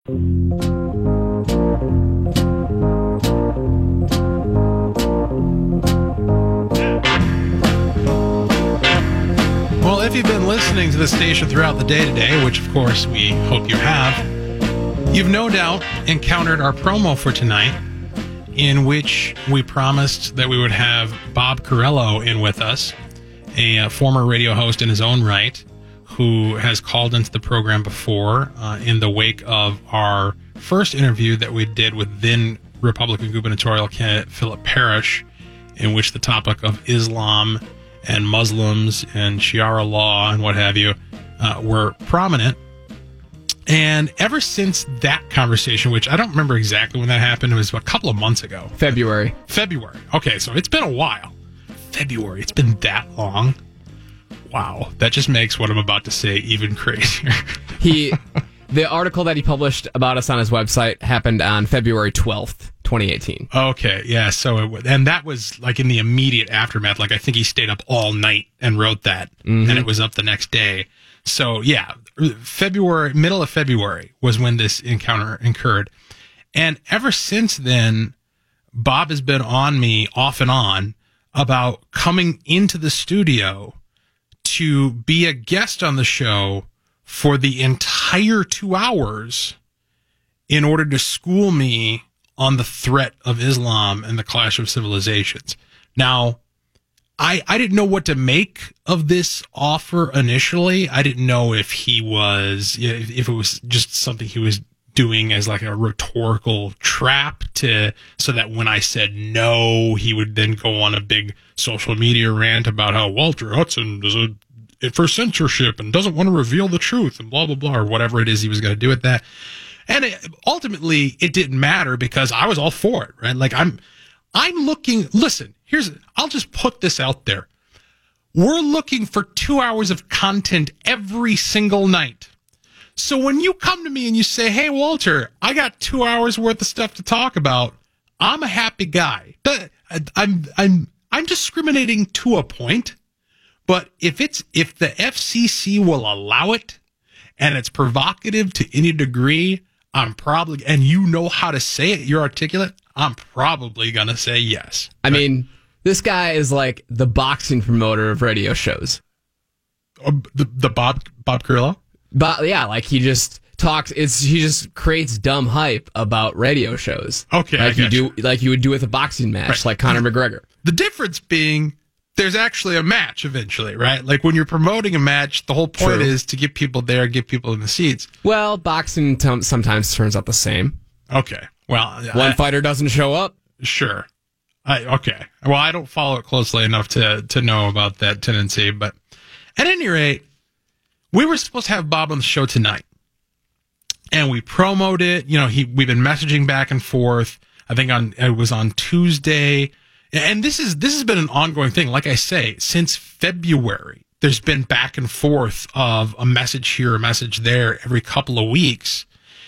Well, if you've been listening to the station throughout the day today, which of course we hope you have, you've no doubt encountered our promo for tonight, in which we promised that we would have Bob Corello in with us, a former radio host in his own right, who has called into the program before in the wake of our first interview that we did with then Republican gubernatorial candidate Philip Parrish, in which the topic of Islam and Muslims and Sharia law and what have you were prominent. And ever since that conversation, which I don't remember exactly when that happened, it was a couple of months ago. February. Okay, so it's been a while. February. It's been that long. Wow. That just makes what I'm about to say even crazier. The article that he published about us on his website happened on February 12th, 2018. Okay, yeah. So, and that was like in the immediate aftermath. Like, I think he stayed up all night and wrote that, and it was up the next day. So, yeah, middle of February was when this encounter occurred. And ever since then, Bob has been on me off and on about coming into the studio to be a guest on the show for the entire 2 hours in order to school me on the threat of Islam and the clash of civilizations. Now, I didn't know what to make of this offer initially. I didn't know if it was just something he was doing as like a rhetorical trap so that when I said no, he would then go on a big social media rant about how Walter Hudson is for censorship and doesn't want to reveal the truth and blah, blah, blah, or whatever it is he was going to do with that. And ultimately, it didn't matter because I was all for it, right? Like, I'm looking, listen, I'll just put this out there. We're looking for 2 hours of content every single night. So when you come to me and you say, hey, Walter, I got 2 hours worth of stuff to talk about, I'm a happy guy. I'm discriminating to a point, but if the FCC will allow it and it's provocative to any degree, and you know how to say it, you're articulate, I'm probably going to say yes. I mean, this guy is like the boxing promoter of radio shows. The Bob Corello? But yeah, like he just talks. He just creates dumb hype about radio shows. Okay, like you would do with a boxing match, right. Like Conor McGregor. The difference being, there's actually a match eventually, right? Like when you're promoting a match, the whole point is to get people there, get people in the seats. Well, boxing sometimes turns out the same. Okay, well, one fighter doesn't show up. Sure. Okay. Well, I don't follow it closely enough to know about that tendency, but at any rate, we were supposed to have Bob on the show tonight, and we promoted it. You know, we've been messaging back and forth. I think it was on Tuesday, and this has been an ongoing thing. Like I say, since February, there's been back and forth of a message here, a message there, every couple of weeks,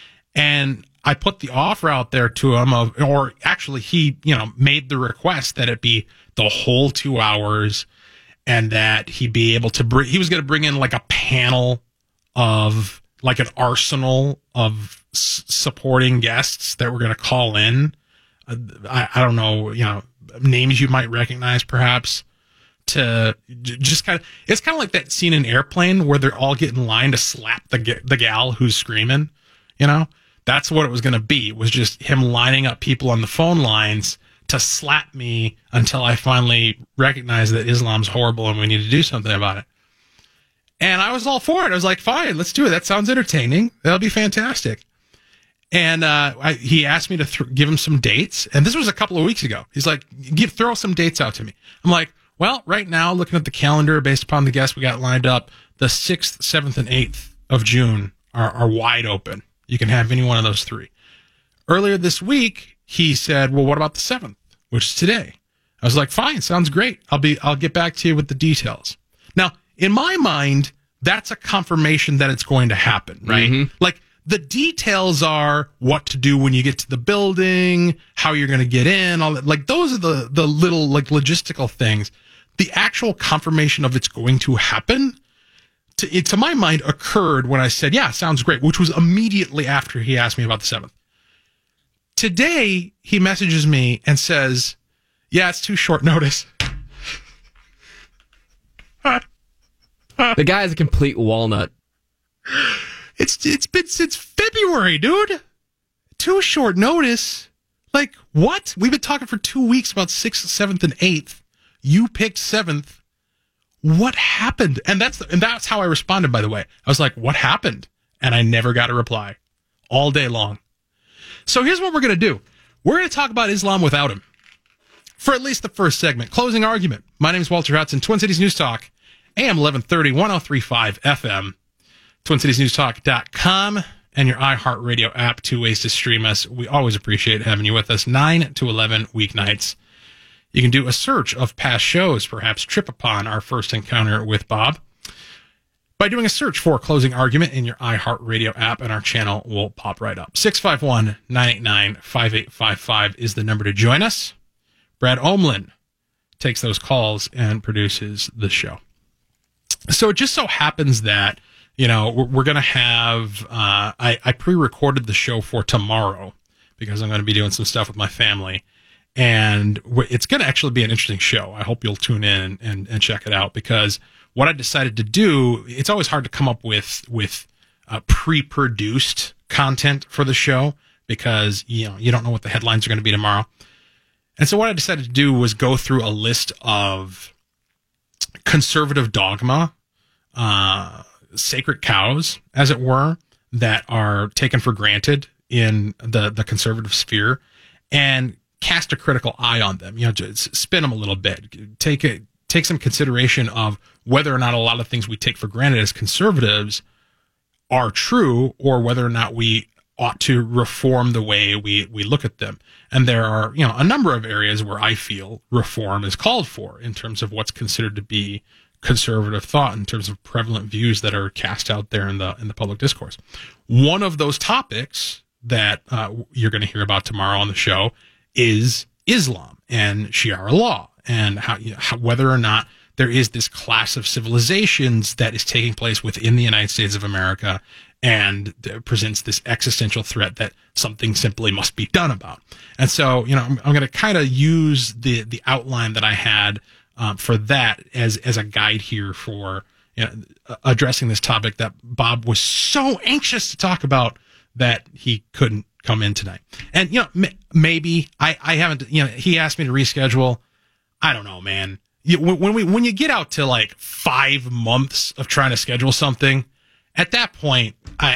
and I put the offer out there to him or actually he, made the request that it be the whole 2 hours. And that he'd be able to he was going to bring in like a panel of like an arsenal of supporting guests that were going to call in. I don't know, names you might recognize perhaps, to just it's kind of like that scene in Airplane where they're all getting in line to slap the gal who's screaming, That's what it was going to be. It was just him lining up people on the phone lines to slap me until I finally recognized that Islam's horrible and we need to do something about it. And I was all for it. I was like, fine, let's do it. That sounds entertaining. That'll be fantastic. And he asked me to give him some dates. And this was a couple of weeks ago. He's like, throw some dates out to me. I'm like, well, right now, looking at the calendar, based upon the guests we got lined up, the 6th, 7th, and 8th of June are wide open. You can have any one of those three. Earlier this week, he said, well, what about the 7th, which is today? I was like, fine, sounds great. I'll get back to you with the details. Now, in my mind, that's a confirmation that it's going to happen, right? Mm-hmm. Like, the details are what to do when you get to the building, how you're going to get in, all that. Like, those are the little, like, logistical things. The actual confirmation of it's going to happen, to my mind, occurred when I said, yeah, sounds great, which was immediately after he asked me about the 7th. Today, he messages me and says, yeah, it's too short notice. The guy is a complete walnut. It's been since February, dude. Too short notice. Like, what? We've been talking for 2 weeks about 6th, 7th, and 8th. You picked 7th. What happened? And that's how I responded, by the way. I was like, what happened? And I never got a reply all day long. So here's what we're going to do. We're going to talk about Islam without him for at least the first segment. Closing argument. My name is Walter Hudson, Twin Cities News Talk, AM 1130, 103.5 FM, TwinCitiesNewsTalk.com, and your iHeartRadio app. 2 ways to stream us. We always appreciate having you with us. 9 to 11 weeknights. You can do a search of past shows, perhaps trip upon our first encounter with Bob by doing a search for Closing Argument in your iHeartRadio app, and our channel will pop right up. 651-989-5855 is the number to join us. Brad Omlin takes those calls and produces the show. So it just so happens that, we're going to have, I pre-recorded the show for tomorrow because I'm going to be doing some stuff with my family. And it's going to actually be an interesting show. I hope you'll tune in and check it out, because what I decided to do, it's always hard to come up with pre-produced content for the show, because, you don't know what the headlines are going to be tomorrow. And so what I decided to do was go through a list of conservative dogma, sacred cows, as it were, that are taken for granted in the conservative sphere, and cast a critical eye on them. Just spin them a little bit. Take some consideration of whether or not a lot of things we take for granted as conservatives are true, or whether or not we ought to reform the way we look at them. And there are, a number of areas where I feel reform is called for in terms of what's considered to be conservative thought, in terms of prevalent views that are cast out there in the public discourse. One of those topics that you're going to hear about tomorrow on the show is Islam and Sharia law, and how whether or not there is this class of civilizations that is taking place within the United States of America, and presents this existential threat that something simply must be done about. And so, I'm going to kind of use the outline that I had for that as a guide here for addressing this topic that Bob was so anxious to talk about that he couldn't come in tonight. And, maybe I haven't, he asked me to reschedule. I don't know, man. When you get out to like 5 months of trying to schedule something, at that point,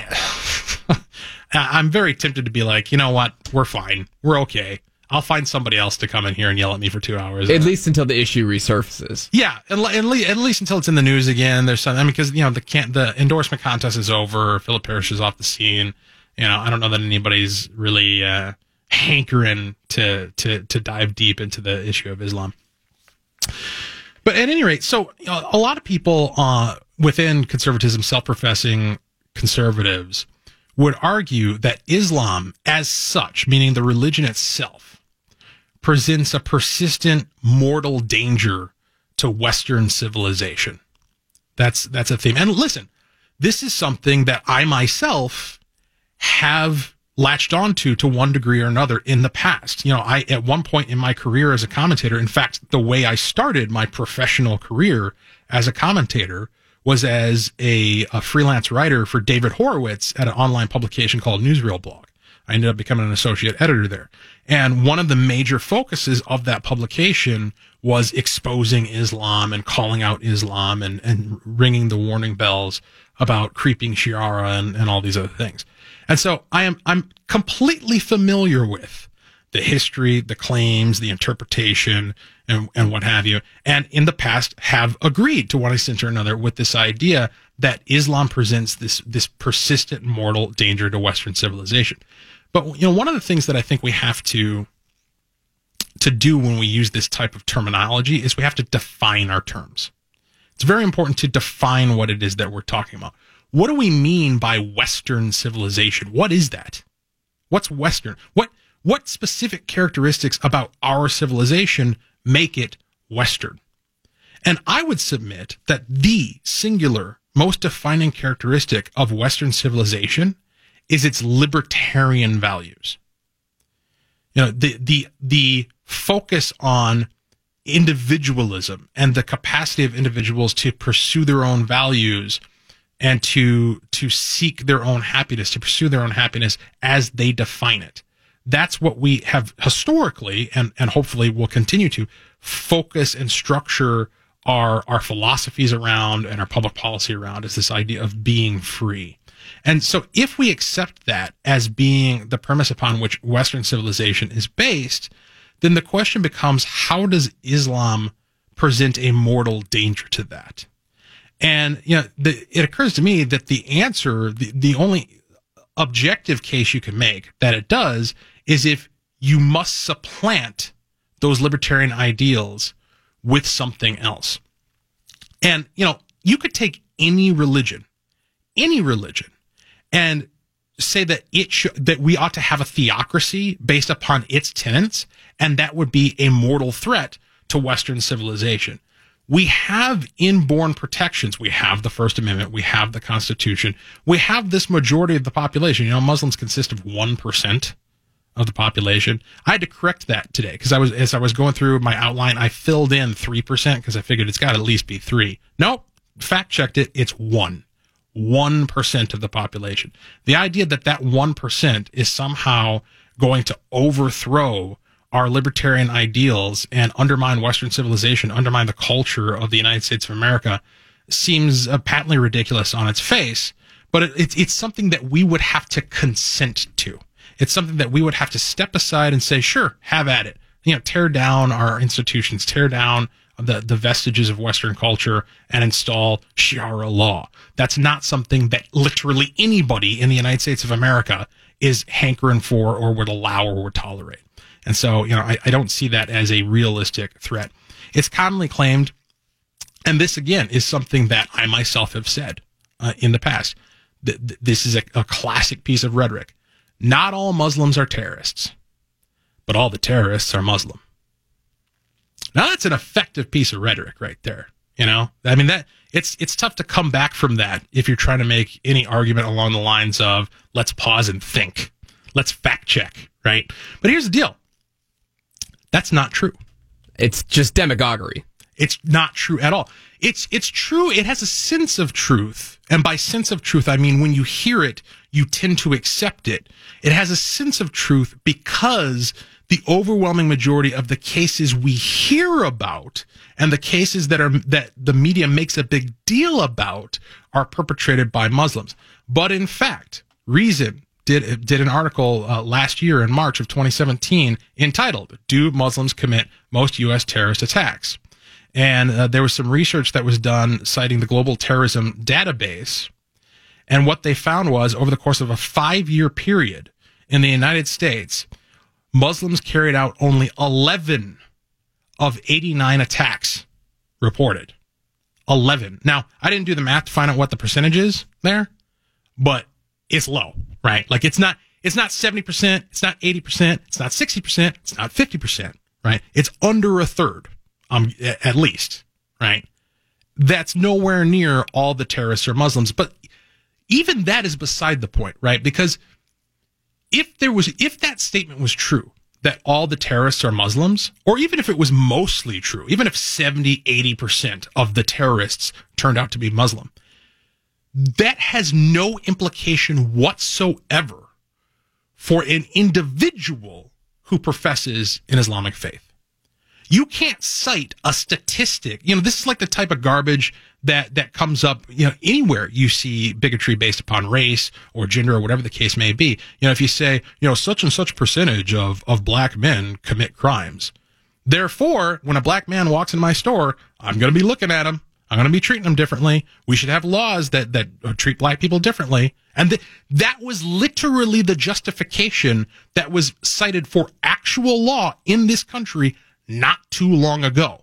I'm very tempted to be like, you know what? We're fine. We're okay. I'll find somebody else to come in here and yell at me for 2 hours. At least until the issue resurfaces. Yeah, at least until it's in the news again. There's something, because the endorsement contest is over. Philip Parrish is off the scene. I don't know that anybody's really hankering to dive deep into the issue of Islam. But at any rate, so a lot of people within conservatism, self-professing conservatives, would argue that Islam as such, meaning the religion itself, presents a persistent mortal danger to Western civilization. That's a theme. And listen, this is something that I myself have latched onto to one degree or another in the past. I, at one point in my career as a commentator, in fact, the way I started my professional career as a commentator was as a freelance writer for David Horowitz at an online publication called Newsreel Blog. I ended up becoming an associate editor there. And one of the major focuses of that publication was exposing Islam and calling out Islam and ringing the warning bells about creeping Sharia and all these other things. And so I'm completely familiar with the history, the claims, the interpretation, and what have you. And in the past have agreed to one extent or another with this idea that Islam presents this persistent mortal danger to Western civilization. But, one of the things that I think we have to do when we use this type of terminology is we have to define our terms. It's very important to define what it is that we're talking about. What do we mean by Western civilization? What is that? What's Western? What specific characteristics about our civilization make it Western? And I would submit that the singular most defining characteristic of Western civilization is its libertarian values. You know, the focus on individualism and the capacity of individuals to pursue their own values and to seek their own happiness, to pursue their own happiness as they define it. That's what we have historically and hopefully will continue to focus and structure our philosophies around and our public policy around, is this idea of being free. And so if we accept that as being the premise upon which Western civilization is based, then the question becomes, how does Islam present a mortal danger to that? And, you know, it occurs to me that the answer, the only objective case you can make that it does, is if you must supplant those libertarian ideals with something else. And, you know, you could take any religion, and say that that we ought to have a theocracy based upon its tenets, and that would be a mortal threat to Western civilization. We have inborn protections. We have the First Amendment. We have the Constitution. We have this majority of the population. You know, Muslims consist of 1% of the population. I had to correct that today because as I was going through my outline, I filled in 3% because I figured it's got to at least be 3. Nope. Fact checked it. It's 1% of the population. The idea that 1% is somehow going to overthrow our libertarian ideals and undermine Western civilization, undermine the culture of the United States of America, seems patently ridiculous on its face, but it's something that we would have to consent to. It's something that we would have to step aside and say, sure, have at it. You know, tear down our institutions, tear down the vestiges of Western culture and install Sharia law. That's not something that literally anybody in the United States of America is hankering for or would allow or would tolerate. And so, you know, I don't see that as a realistic threat. It's commonly claimed, and this again is something that I myself have said in the past. This is a classic piece of rhetoric. Not all Muslims are terrorists, but all the terrorists are Muslim. Now that's an effective piece of rhetoric right there. You know, I mean, that it's tough to come back from that if you're trying to make any argument along the lines of let's pause and think, let's fact check, right? But here's the deal. That's not true. It's just demagoguery. It's not true at all. It's true. It has a sense of truth. And by sense of truth, I mean when you hear it, you tend to accept it. It has a sense of truth because the overwhelming majority of the cases we hear about and the cases that the media makes a big deal about are perpetrated by Muslims. But in fact, Reason did an article last year in March of 2017 entitled, "Do Muslims Commit Most U.S. Terrorist Attacks?" And there was some research that was done citing the Global Terrorism Database. And what they found was over the course of a 5-year period in the United States, Muslims carried out only 11 of 89 attacks reported. 11. Now, I didn't do the math to find out what the percentage is there, but it's low, right? Like it's not 70%, it's not 80%, it's not 60%, it's not 50%, right? It's under a third, at least, right? That's nowhere near all the terrorists are Muslims, but even that is beside the point, right? Because if that statement was true, that all the terrorists are Muslims, or even if it was mostly true, even if 70, 80% of the terrorists turned out to be Muslim, that has no implication whatsoever for an individual who professes an Islamic faith. You can't cite a statistic. You know, this is like the type of garbage that comes up, you know, anywhere you see bigotry based upon race or gender or whatever the case may be. You know, if you say, you know, such and such percentage of black men commit crimes. Therefore, when a black man walks in my store, I'm going to be looking at him. I'm going to be treating them differently. We should have laws that treat black people differently. And that was literally the justification that was cited for actual law in this country not too long ago.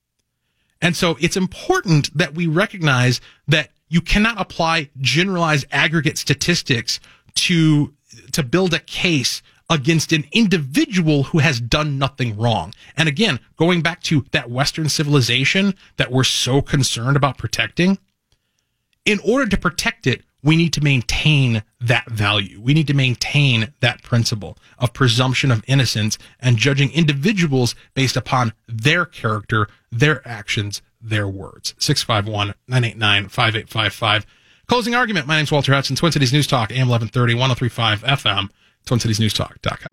And so it's important that we recognize that you cannot apply generalized aggregate statistics to build a case against an individual who has done nothing wrong. And again, going back to that Western civilization that we're so concerned about protecting, in order to protect it, we need to maintain that value. We need to maintain that principle of presumption of innocence and judging individuals based upon their character, their actions, their words. 651-989-5855. Closing argument. My name's Walter Hudson, Twin Cities News Talk, AM 1130, 103.5 FM, TwinCitiesNewsTalk.com.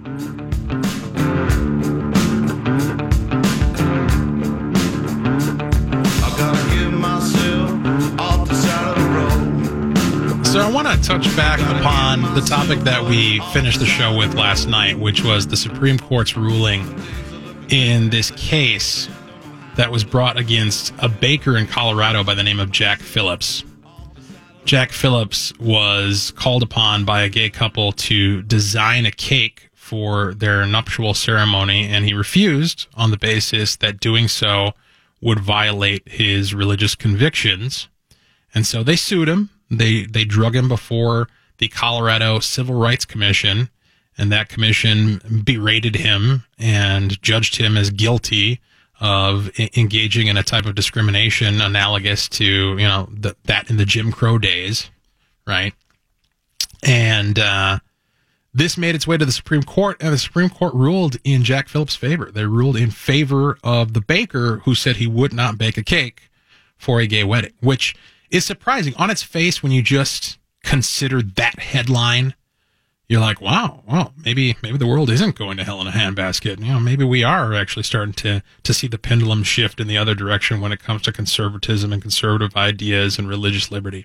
So I want to touch back upon the topic that we finished the show with last night, which was the Supreme Court's ruling in this case that was brought against a baker in Colorado by the name of Jack Phillips. Jack Phillips was called upon by a gay couple to design a cake for their nuptial ceremony, and he refused on the basis that doing so would violate his religious convictions. And so they sued him. They drug him before the Colorado Civil Rights Commission, and that commission berated him and judged him as guilty of engaging in a type of discrimination analogous to, that in the Jim Crow days, right? And this made its way to the Supreme Court, and the Supreme Court ruled in Jack Phillips' favor. They ruled in favor of the baker who said he would not bake a cake for a gay wedding, which is surprising. On its face, when you just consider that headline, you're like, wow, well, maybe the world isn't going to hell in a handbasket. Maybe we are actually starting to see the pendulum shift in the other direction when it comes to conservatism and conservative ideas and religious liberty.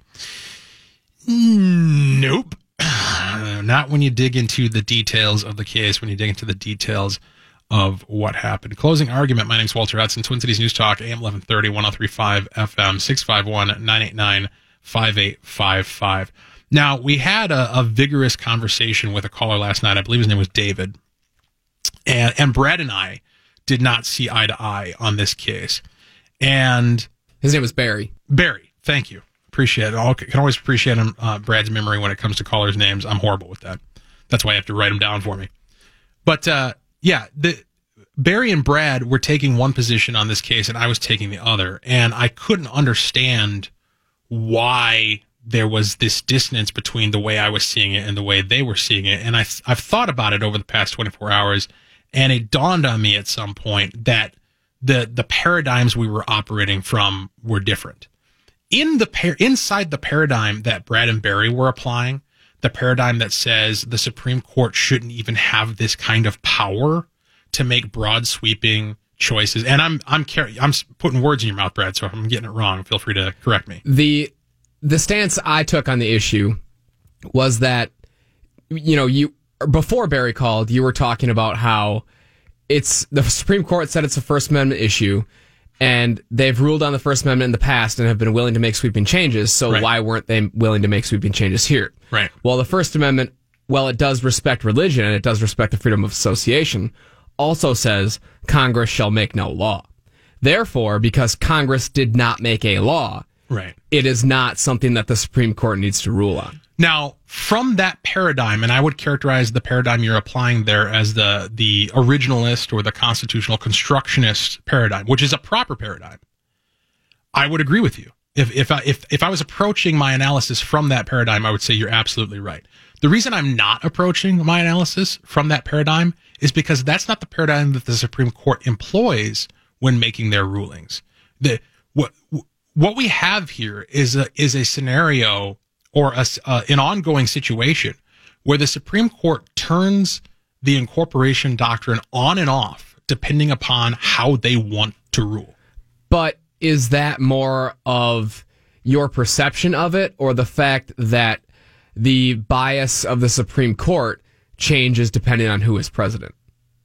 Nope. Not when you dig into the details of the case, when you dig into the details of what happened. Closing argument. My name's Walter Hudson, Twin Cities News Talk, AM 1130, 103.5 FM, 651-989-5855. Now, we had a vigorous conversation with a caller last night. I believe his name was David. And Brad and I did not see eye to eye on this case. And his name was Barry. Barry, thank you. Appreciate it. Can always appreciate him, Brad's memory when it comes to callers' names. I'm horrible with that. That's why you have to write them down for me. But, Barry and Brad were taking one position on this case, and I was taking the other. And I couldn't understand why there was this dissonance between the way I was seeing it and the way they were seeing it. And I've thought about it over the past 24 hours, and it dawned on me at some point that the paradigms we were operating from were different. Inside the paradigm that Brad and Barry were applying, the paradigm that says the Supreme Court shouldn't even have this kind of power to make broad sweeping choices. And I'm putting words in your mouth, Brad, so if I'm getting it wrong, feel free to correct me. The stance I took on the issue was that, you before Barry called, you were talking about how it's the Supreme Court said it's a First Amendment issue, and they've ruled on the First Amendment in the past and have been willing to make sweeping changes. So right. Why weren't they willing to make sweeping changes here? Right. Well, the First Amendment, while it does respect religion and it does respect the freedom of association, also says Congress shall make no law. Therefore, because Congress did not make a law, right, it is not something that the Supreme Court needs to rule on. Now, from that paradigm, and I would characterize the paradigm you're applying there as the originalist or the constitutional constructionist paradigm, which is a proper paradigm, I would agree with you. If I was approaching my analysis from that paradigm, I would say you're absolutely right. The reason I'm not approaching my analysis from that paradigm is because that's not the paradigm that the Supreme Court employs when making their rulings. What we have here is a scenario or an ongoing situation where the Supreme Court turns the incorporation doctrine on and off depending upon how they want to rule. But is that more of your perception of it, or the fact that the bias of the Supreme Court changes depending on who is president?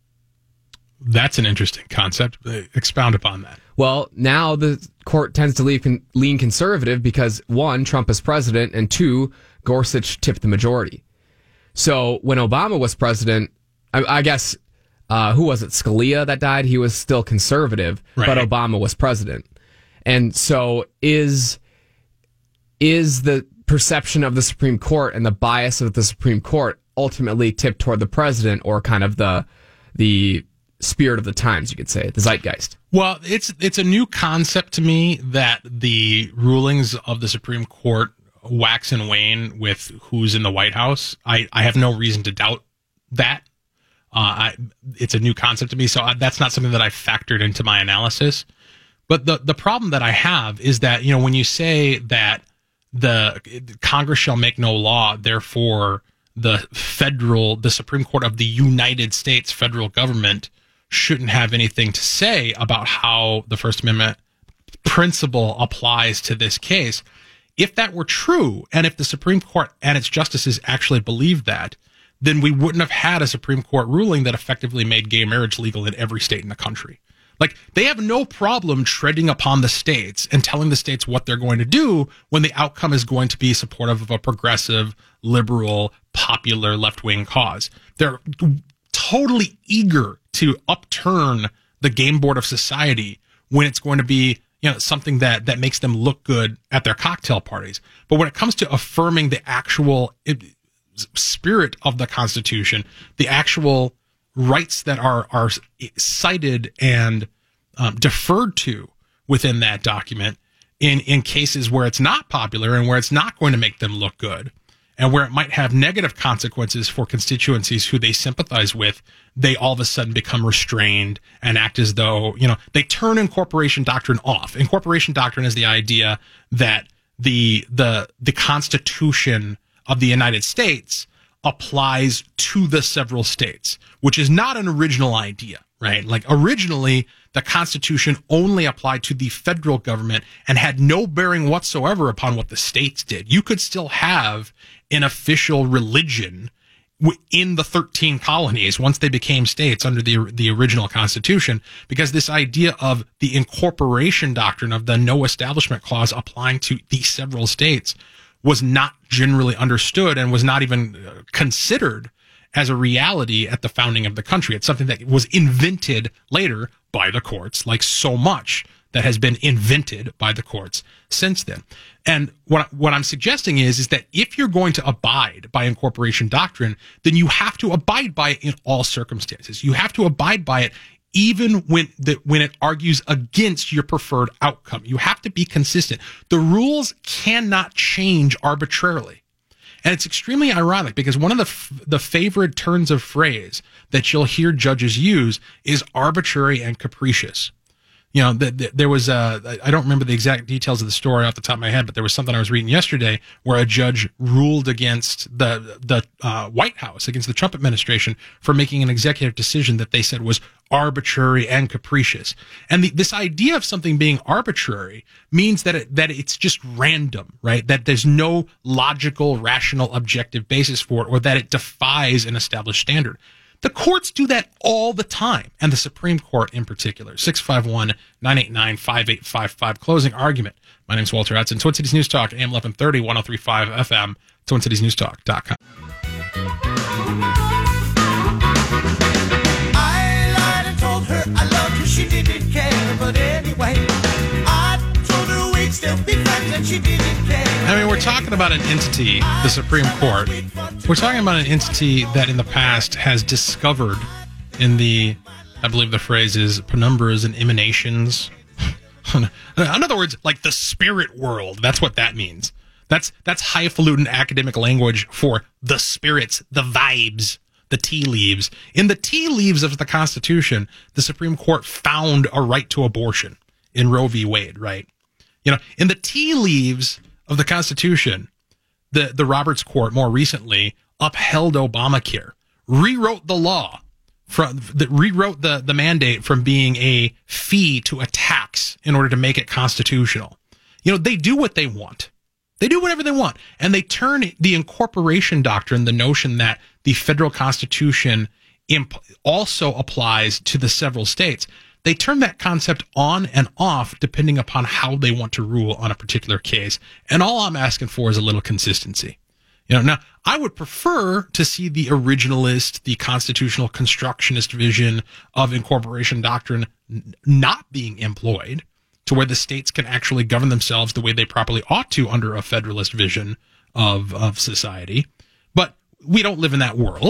That's an interesting concept. Expound upon that. Well, now the court tends to lean conservative because, one, Trump is president, and two, Gorsuch tipped the majority. So when Obama was president, I guess, who was it? Scalia that died? He was still conservative, right, but Obama was president. And so is the perception of the Supreme Court and the bias of the Supreme Court ultimately tipped toward the president, or kind of the spirit of the times, you could say, the zeitgeist. Well, it's a new concept to me that the rulings of the Supreme Court wax and wane with who's in the White House. I have no reason to doubt that. It's a new concept to me, so that's not something that I factored into my analysis. But the problem that I have is that, you know, when you say that the Congress shall make no law, therefore the Supreme Court of the United States federal government shouldn't have anything to say about how the First Amendment principle applies to this case. If that were true, and if the Supreme Court and its justices actually believed that, then we wouldn't have had a Supreme Court ruling that effectively made gay marriage legal in every state in the country. Like, they have no problem treading upon the states and telling the states what they're going to do when the outcome is going to be supportive of a progressive, liberal, popular left-wing cause. They're totally eager to upturn the game board of society when it's going to be, you know, something that makes them look good at their cocktail parties. But when it comes to affirming the actual spirit of the Constitution, the actual rights that are cited and deferred to within that document in cases where it's not popular and where it's not going to make them look good and where it might have negative consequences for constituencies who they sympathize with, they all of a sudden become restrained and act as though, you know, they turn incorporation doctrine off. Incorporation doctrine is the idea that the Constitution of the United States applies to the several states, which is not an original idea, right? Like, originally, the Constitution only applied to the federal government and had no bearing whatsoever upon what the states did. You could still have an official religion in the 13 colonies once they became states under the original Constitution, because this idea of the incorporation doctrine of the no establishment clause applying to the several states was not generally understood and was not even considered as a reality at the founding of the country. It's something that was invented later by the courts, like so much that has been invented by the courts since then. And what I'm suggesting is that if you're going to abide by incorporation doctrine, then you have to abide by it in all circumstances. You have to abide by it even when it argues against your preferred outcome. You have to be consistent. The rules cannot change arbitrarily. And it's extremely ironic because one of the favorite turns of phrase that you'll hear judges use is arbitrary and capricious. You know, there was I don't remember the exact details of the story off the top of my head, but there was something I was reading yesterday where a judge ruled against the White House, against the Trump administration, for making an executive decision that they said was arbitrary and capricious. And this idea of something being arbitrary means that it's just random, right? That there's no logical, rational, objective basis for it, or that it defies an established standard. The courts do that all the time, and the Supreme Court in particular. 651-989-5855. Closing argument. My name's Walter Hudson. Twin Cities News Talk, AM 1130, 103.5 FM, TwinCitiesNewsTalk.com. I lied and told her I loved her, she didn't care, but anyway, I told her we'd still be friends and she didn't care. I mean, we're talking about an entity, the Supreme Court. We're talking about an entity that in the past has discovered in the, I believe the phrase is penumbras and emanations. In other words, like the spirit world. That's what that means. That's highfalutin academic language for the spirits, the vibes, the tea leaves. In the tea leaves of the Constitution, the Supreme Court found a right to abortion in Roe v. Wade, right? You know, in the tea leaves of the Constitution, the Roberts Court more recently upheld Obamacare, rewrote the law, rewrote the mandate from being a fee to a tax in order to make it constitutional. You know, they do what they want. They do whatever they want. And they turn the incorporation doctrine, the notion that the federal Constitution also applies to the several states, they turn that concept on and off depending upon how they want to rule on a particular case. And all I'm asking for is a little consistency. You know, now I would prefer to see the originalist, the constitutional constructionist vision of incorporation doctrine not being employed, to where the states can actually govern themselves the way they properly ought to under a federalist vision of society. But we don't live in that world.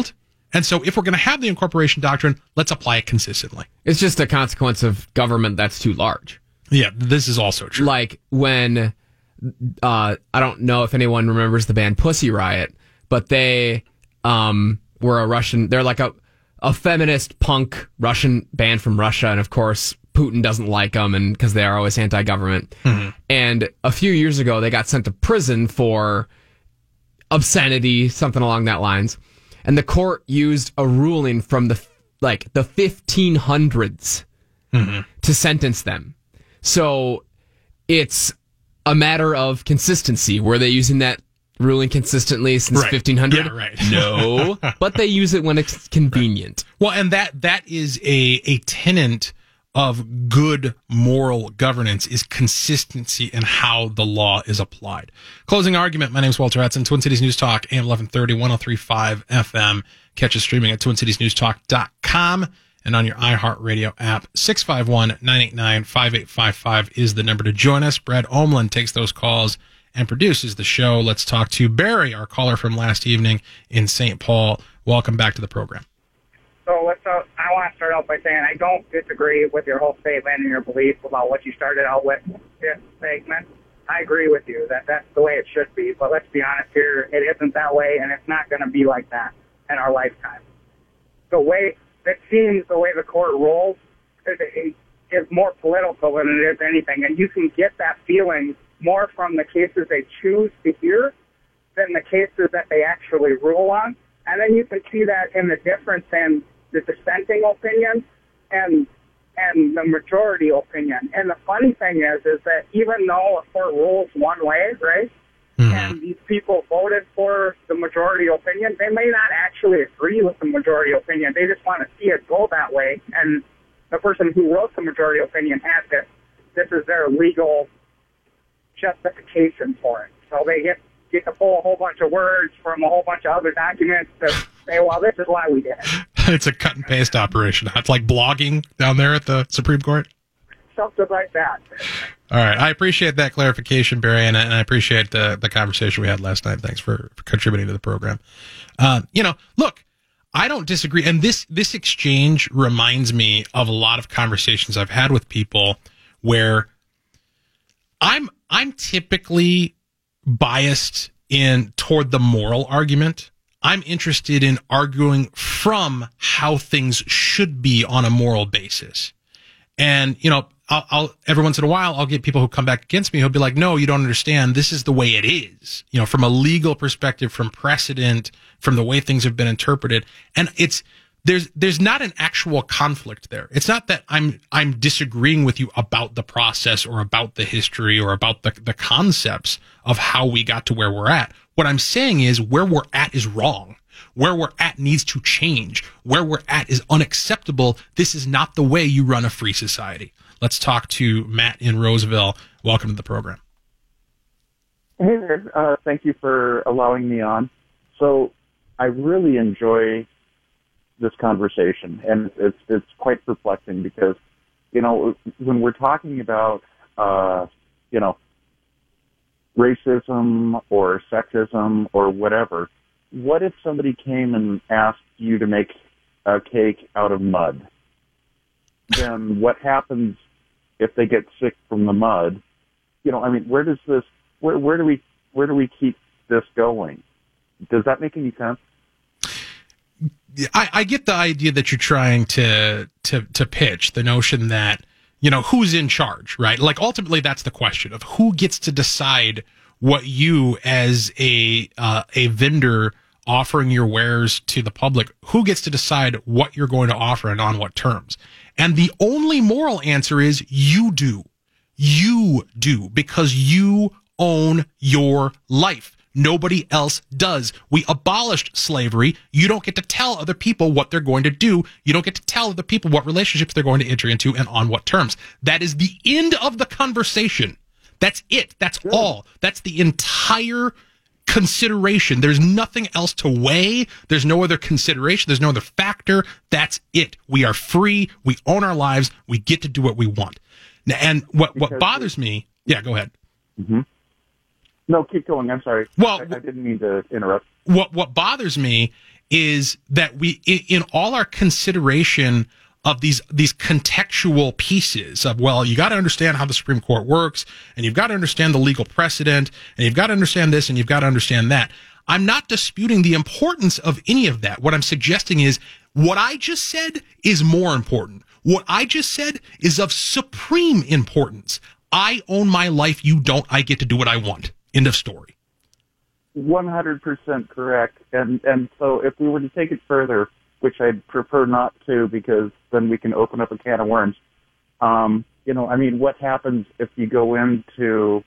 And so if we're going to have the incorporation doctrine, let's apply it consistently. It's just a consequence of government that's too large. Yeah, this is also true. Like when, I don't know if anyone remembers the band Pussy Riot, but they were a Russian, they're like a feminist punk Russian band from Russia. And of course, Putin doesn't like them and because they are always anti-government. Mm-hmm. And a few years ago, they got sent to prison for obscenity, something along that lines. And the court used a ruling from the 1500s to sentence them. So it's a matter of consistency. Were they using that ruling consistently since 1500? Yeah, right. No, but they use it when it's convenient. Well, and that is a tenet of good moral governance is consistency in how the law is applied. Closing argument. My name is Walter Hudson, Twin Cities News Talk, AM 1130, 103.5 FM. Catch us streaming at TwinCitiesNewsTalk.com and on your iHeartRadio app. 651-989-5855 is the number to join us. Brad Omland takes those calls and produces the show. Let's talk to Barry, our caller from last evening in St. Paul. Welcome back to the program. So I want to start out by saying I don't disagree with your whole statement and your belief about what you started out with this segment. I agree with you that that's the way it should be. But let's be honest here, it isn't that way, and it's not going to be like that in our lifetime. The way the court rolls is more political than it is anything, and you can get that feeling more from the cases they choose to hear than the cases that they actually rule on. And then you can see that in the difference in the dissenting opinion and the majority opinion. And the funny thing is that even though a court rules one way, right, and these people voted for the majority opinion, they may not actually agree with the majority opinion. They just want to see it go that way. And the person who wrote the majority opinion has this is their legal justification for it. So they get to pull a whole bunch of words from a whole bunch of other documents to say, well, this is why we did it. It's a cut and paste operation. It's like blogging down there at the Supreme Court. Something like that. All right. I appreciate that clarification, Barry, and I appreciate the conversation we had last night. Thanks for contributing to the program. Look, I don't disagree. And this exchange reminds me of a lot of conversations I've had with people where I'm typically biased toward the moral argument. I'm interested in arguing from how things should be on a moral basis. And, I'll every once in a while, I'll get people who come back against me who'll be like, no, you don't understand. This is the way it is, from a legal perspective, from precedent, from the way things have been interpreted. And there's not an actual conflict there. It's not that I'm disagreeing with you about the process or about the history or about the concepts of how we got to where we're at. What I'm saying is where we're at is wrong. Where we're at needs to change. Where we're at is unacceptable. This is not the way you run a free society. Let's talk to Matt in Roseville. Welcome to the program. Hey there. Thank you for allowing me on. So I really enjoy this conversation, and it's quite perplexing because, when we're talking about, racism or sexism or whatever, what if somebody came and asked you to make a cake out of mud? Then what happens if they get sick from the mud? Where does this, where do we keep this going? Does that make any sense? I get the idea that you're trying to pitch the notion that, who's in charge, right? Like ultimately that's the question of who gets to decide what you as a vendor offering your wares to the public, who gets to decide what you're going to offer and on what terms. And the only moral answer is you do. You do, because you own your life. Nobody else does. We abolished slavery. You don't get to tell other people what they're going to do. You don't get to tell other people what relationships they're going to enter into and on what terms. That is the end of the conversation. That's it. That's all. That's the entire consideration. There's nothing else to weigh. There's no other consideration. There's no other factor. That's it. We are free. We own our lives. We get to do what we want. And what bothers me... Yeah, go ahead. Mm-hmm. No, keep going. I'm sorry. Well, I didn't mean to interrupt. What bothers me is that we, in all our consideration of these contextual pieces of, well, you got to understand how the Supreme Court works, and you've got to understand the legal precedent, and you've got to understand this, and you've got to understand that. I'm not disputing the importance of any of that. What I'm suggesting is what I just said is more important. What I just said is of supreme importance. I own my life. You don't. I get to do what I want. End of story. 100% correct. And so if we were to take it further, which I'd prefer not to, because then we can open up a can of worms. What happens if you go into,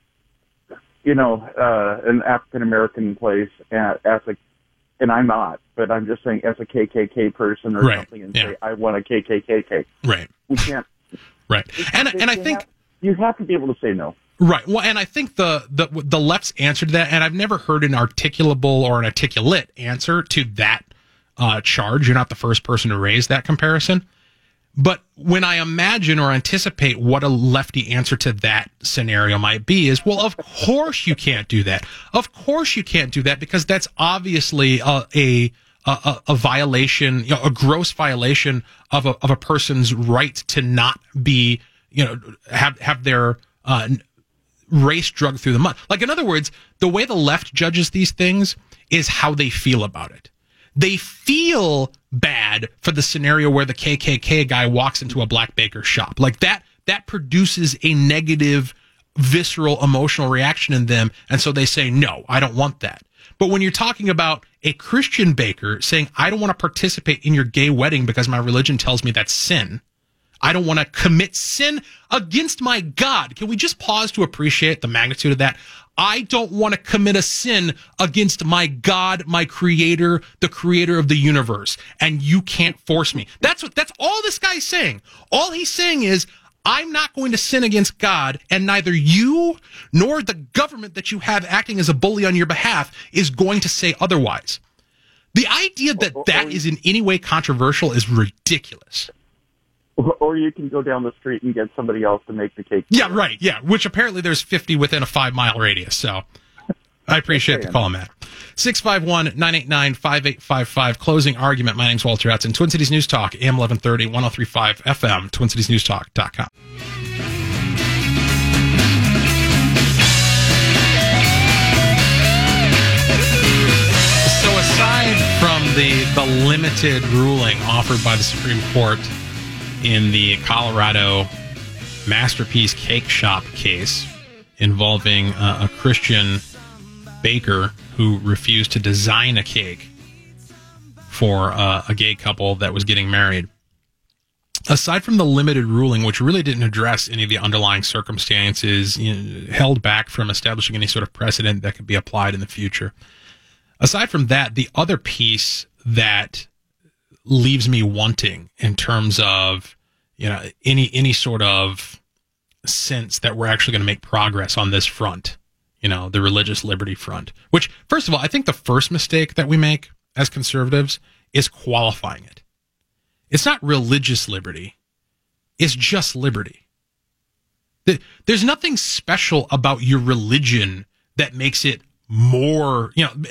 an African-American place and I'm not, but I'm just saying as a KKK person or something and say, I want a KKK. Right. We can't. Right. And I think you have to be able to say no. Right. Well, and I think the left's answer to that, and I've never heard an articulable or an articulate answer to that charge. You're not the first person to raise that comparison. But when I imagine or anticipate what a lefty answer to that scenario might be is, well, of course you can't do that. Of course you can't do that, because that's obviously a violation, a gross violation of a person's right to not be, have their race drugged through the mud. Like, in other words, the way the left judges these things is how they feel about it. They feel bad for the scenario where the KKK guy walks into a Black Baker shop. Like that produces a negative, visceral, emotional reaction in them. And so they say, no, I don't want that. But when you're talking about a Christian baker saying, I don't want to participate in your gay wedding because my religion tells me that's sin. I don't want to commit sin against my God. Can we just pause to appreciate the magnitude of that? I don't want to commit a sin against my God, my creator, the creator of the universe, and you can't force me. That's all this guy's saying. All he's saying is, I'm not going to sin against God, and neither you nor the government that you have acting as a bully on your behalf is going to say otherwise. The idea that that is in any way controversial is ridiculous. Or you can go down the street and get somebody else to make the cake. Yeah, right. Yeah, which apparently there's 50 within a 5-mile radius. So I appreciate the call, Matt. 651-989-5855. Closing argument. My name's Walter Hudson. Twin Cities News Talk, AM 1130, 103.5 FM, TwinCitiesNewsTalk.com. So aside from the limited ruling offered by the Supreme Court in the Colorado Masterpiece Cake Shop case involving a Christian baker who refused to design a cake for a gay couple that was getting married. Aside from the limited ruling, which really didn't address any of the underlying circumstances, held back from establishing any sort of precedent that could be applied in the future. Aside from that, the other piece that leaves me wanting in terms of, any sort of sense that we're actually going to make progress on this front, the religious liberty front, which, first of all, I think the first mistake that we make as conservatives is qualifying it. It's not religious liberty. It's just liberty. There's nothing special about your religion that makes it more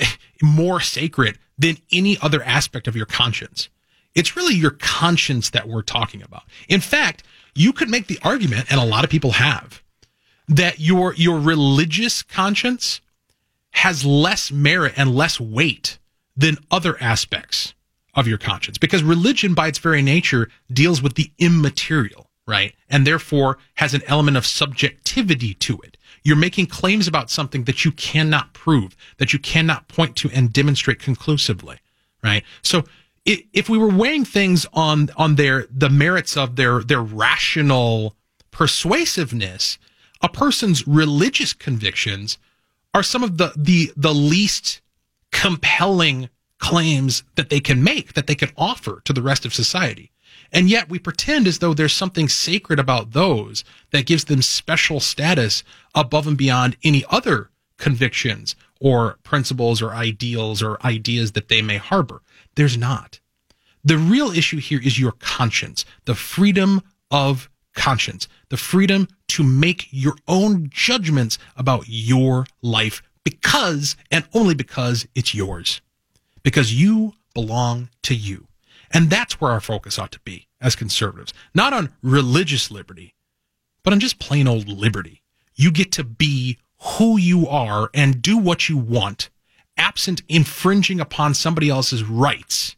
sacred than any other aspect of your conscience. It's really your conscience that we're talking about. In fact, you could make the argument, and a lot of people have, that your religious conscience has less merit and less weight than other aspects of your conscience, because religion by its very nature deals with the immaterial, right? And therefore has an element of subjectivity to it. You're making claims about something that you cannot prove, that you cannot point to and demonstrate conclusively, right? So if we were weighing things on the merits of their rational persuasiveness, a person's religious convictions are some of the least compelling claims that they can make, that they can offer to the rest of society. And yet we pretend as though there's something sacred about those that gives them special status above and beyond any other convictions or principles or ideals or ideas that they may harbor. There's not. The real issue here is your conscience, the freedom of conscience, the freedom to make your own judgments about your life because, and only because, it's yours. Because you belong to you. And that's where our focus ought to be as conservatives. Not on religious liberty, but on just plain old liberty. You get to be who you are and do what you want, absent infringing upon somebody else's rights,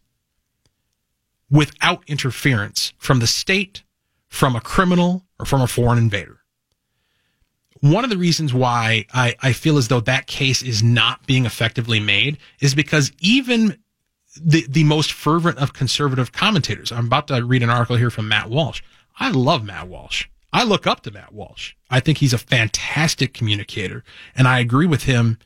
without interference from the state, from a criminal, or from a foreign invader. One of the reasons why I feel as though that case is not being effectively made is because even the most fervent of conservative commentators, I'm about to read an article here from Matt Walsh. I love Matt Walsh. I look up to Matt Walsh. I think he's a fantastic communicator, and I agree with him,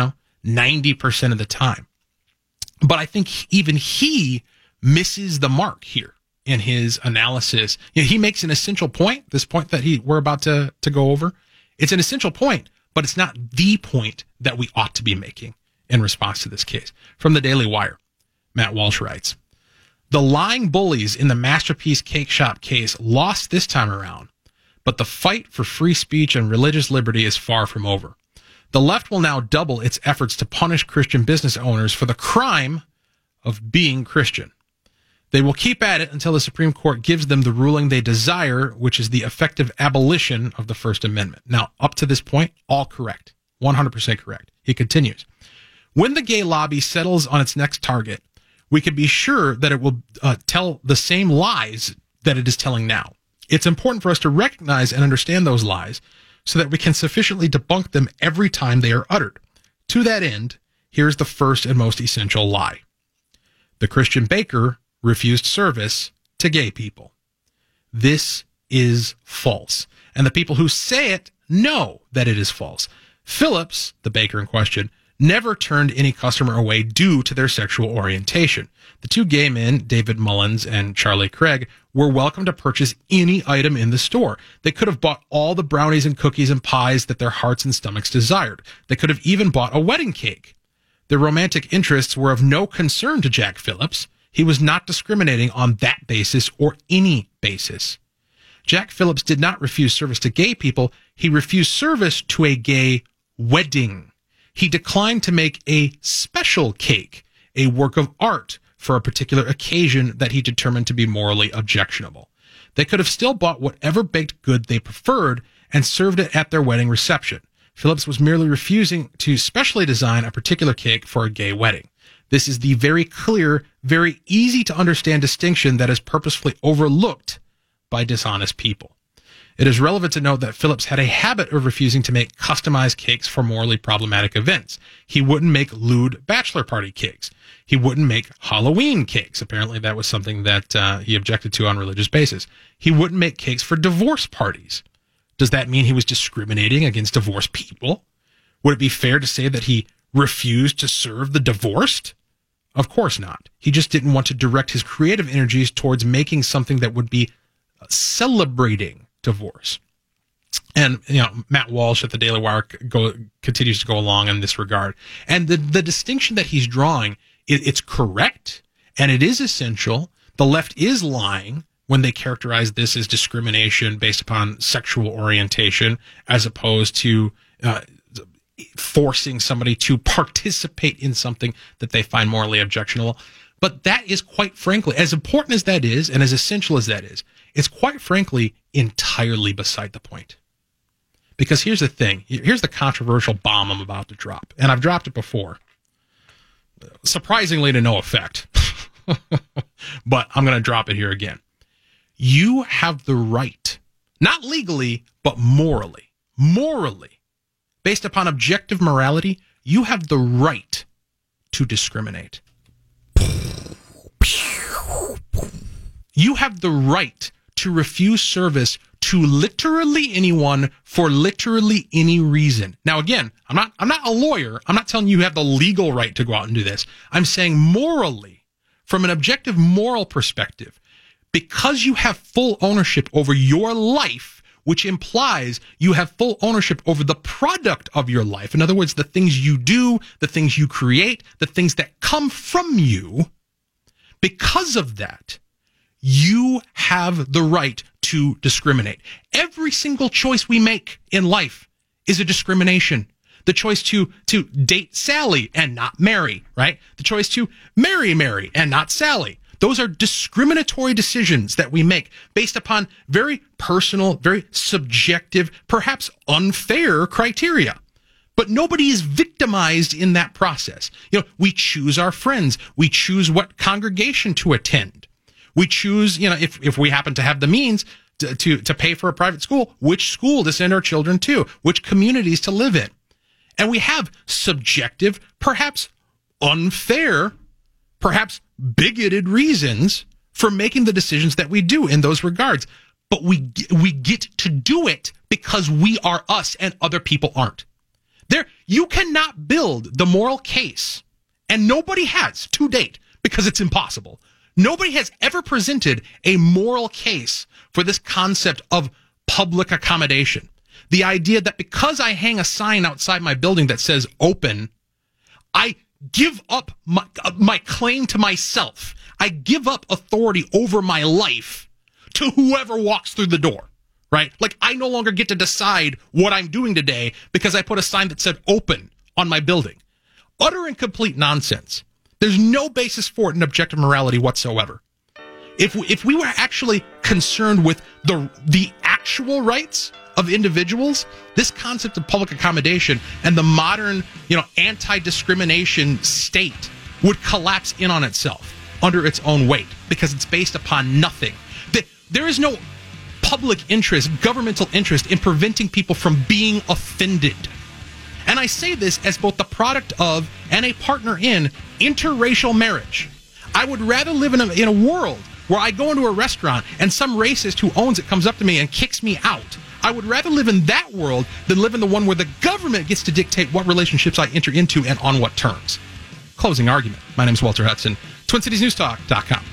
90% of the time. But I think even he misses the mark here in his analysis. He makes an essential point, this point that we're about to go over. It's an essential point, but it's not the point that we ought to be making in response to this case. From the Daily Wire, Matt Walsh writes, "The lying bullies in the Masterpiece Cake Shop case lost this time around, but the fight for free speech and religious liberty is far from over. The left will now double its efforts to punish Christian business owners for the crime of being Christian. They will keep at it until the Supreme Court gives them the ruling they desire, which is the effective abolition of the First Amendment." Now, up to this point, all correct. 100% correct. He continues, "When the gay lobby settles on its next target, we can be sure that it will tell the same lies that it is telling now. It's important for us to recognize and understand those lies so that we can sufficiently debunk them every time they are uttered. To that end, here's the first and most essential lie. The Christian baker refused service to gay people. This is false. And the people who say it know that it is false. Phillips, the baker in question, never turned any customer away due to their sexual orientation. The two gay men, David Mullins and Charlie Craig, were welcome to purchase any item in the store. They could have bought all the brownies and cookies and pies that their hearts and stomachs desired. They could have even bought a wedding cake. Their romantic interests were of no concern to Jack Phillips. He was not discriminating on that basis or any basis. Jack Phillips did not refuse service to gay people. He refused service to a gay wedding. He declined to make a special cake, a work of art, for a particular occasion that he determined to be morally objectionable. They could have still bought whatever baked good they preferred and served it at their wedding reception. Phillips was merely refusing to specially design a particular cake for a gay wedding. This is the very clear, very easy to understand distinction that is purposefully overlooked by dishonest people. It is relevant to note that Phillips had a habit of refusing to make customized cakes for morally problematic events. He wouldn't make lewd bachelor party cakes. He wouldn't make Halloween cakes. Apparently that was something that he objected to on a religious basis. He wouldn't make cakes for divorce parties. Does that mean he was discriminating against divorced people? Would it be fair to say that he refused to serve the divorced? Of course not. He just didn't want to direct his creative energies towards making something that would be celebrating divorce. And, Matt Walsh at the Daily Wire continues to go along in this regard. And the distinction that he's drawing, it's correct, and it is essential. The left is lying when they characterize this as discrimination based upon sexual orientation, as opposed to forcing somebody to participate in something that they find morally objectionable. But that is, quite frankly, as important as that is and as essential as that is, it's quite frankly entirely beside the point. Because here's the thing. Here's the controversial bomb I'm about to drop. And I've dropped it before. Surprisingly to no effect. But I'm going to drop it here again. You have the right, not legally, but morally, based upon objective morality, you have the right to discriminate. You have the right to refuse service to literally anyone for literally any reason. Now, again, I'm not a lawyer. I'm not telling you have the legal right to go out and do this. I'm saying morally, from an objective moral perspective, because you have full ownership over your life, which implies you have full ownership over the product of your life. In other words, the things you do, the things you create, the things that come from you. Because of that, you have the right to discriminate. Every single choice we make in life is a discrimination. The choice to date Sally and not Mary, right? The choice to marry Mary and not Sally. Those are discriminatory decisions that we make based upon very personal, very subjective, perhaps unfair criteria. But nobody is victimized in that process. We choose our friends. We choose what congregation to attend. We choose, if we happen to have the means to pay for a private school, which school to send our children to, which communities to live in. And we have subjective, perhaps unfair, perhaps bigoted reasons for making the decisions that we do in those regards. But we get to do it because we are us and other people aren't. You cannot build the moral case, and nobody has to date because it's impossible. Nobody has ever presented a moral case for this concept of public accommodation. The idea that because I hang a sign outside my building that says open, I give up my claim to myself. I give up authority over my life to whoever walks through the door. Right? Like, I no longer get to decide what I'm doing today because I put a sign that said open on my building. Utter and complete nonsense. There's no basis for it in objective morality whatsoever. If we were actually concerned with the actual rights of individuals, this concept of public accommodation and the modern, anti-discrimination state would collapse in on itself under its own weight because it's based upon nothing. There is no public interest, governmental interest in preventing people from being offended. And I say this as both the product of and a partner in interracial marriage. I would rather live in a world where I go into a restaurant and some racist who owns it comes up to me and kicks me out. I would rather live in that world than live in the one where the government gets to dictate what relationships I enter into and on what terms. Closing argument. My name is Walter Hudson, TwinCitiesNewsTalk.com.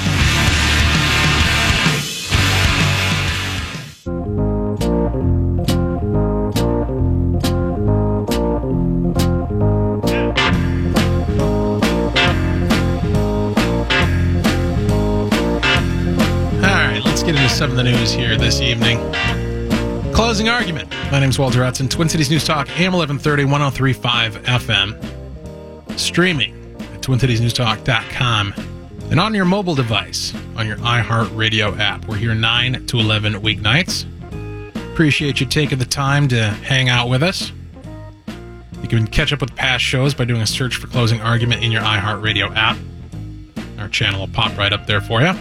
Get into some of the news here this evening. Closing argument. My name's Walter Hudson, Twin Cities News Talk, AM 1130, 103.5 FM. Streaming at TwinCitiesNewsTalk.com. And on your mobile device, on your iHeartRadio app. We're here 9 to 11 weeknights. Appreciate you taking the time to hang out with us. You can catch up with past shows by doing a search for Closing Argument in your iHeartRadio app. Our channel will pop right up there for you.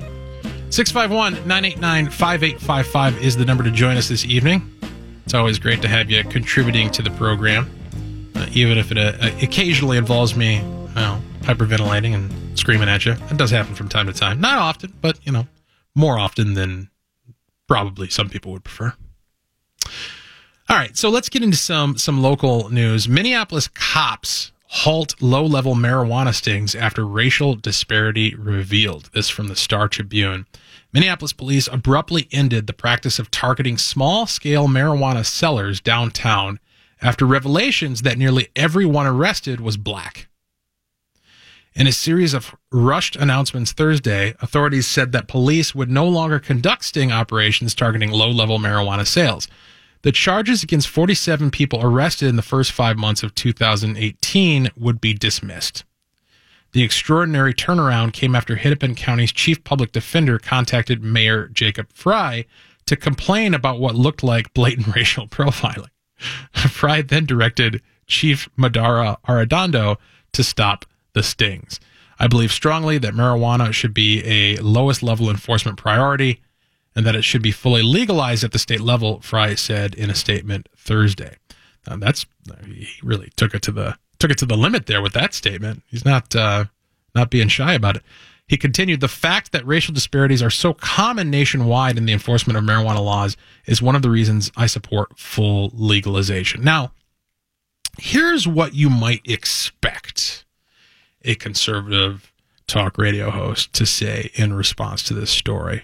651-989-5855 is the number to join us this evening. It's always great to have you contributing to the program, even if it occasionally involves me hyperventilating and screaming at you. It does happen from time to time. Not often, but, more often than probably some people would prefer. All right, so let's get into some local news. Minneapolis cops halt low-level marijuana stings after racial disparity revealed. This from the Star Tribune. Minneapolis police abruptly ended the practice of targeting small-scale marijuana sellers downtown after revelations that nearly everyone arrested was black. In a series of rushed announcements Thursday, authorities said that police would no longer conduct sting operations targeting low-level marijuana sales. The charges against 47 people arrested in the first 5 months of 2018 would be dismissed. The extraordinary turnaround came after Hennepin County's chief public defender contacted Mayor Jacob Fry to complain about what looked like blatant racial profiling. Fry then directed Chief Madara Arredondo to stop the stings. I believe strongly that marijuana should be a lowest level enforcement priority and that it should be fully legalized at the state level, Fry said in a statement Thursday. He really took it to the limit there with that statement. He's not being shy about it. He continued, the fact that racial disparities are so common nationwide in the enforcement of marijuana laws is one of the reasons I support full legalization. Now, here's what you might expect a conservative talk radio host to say in response to this story.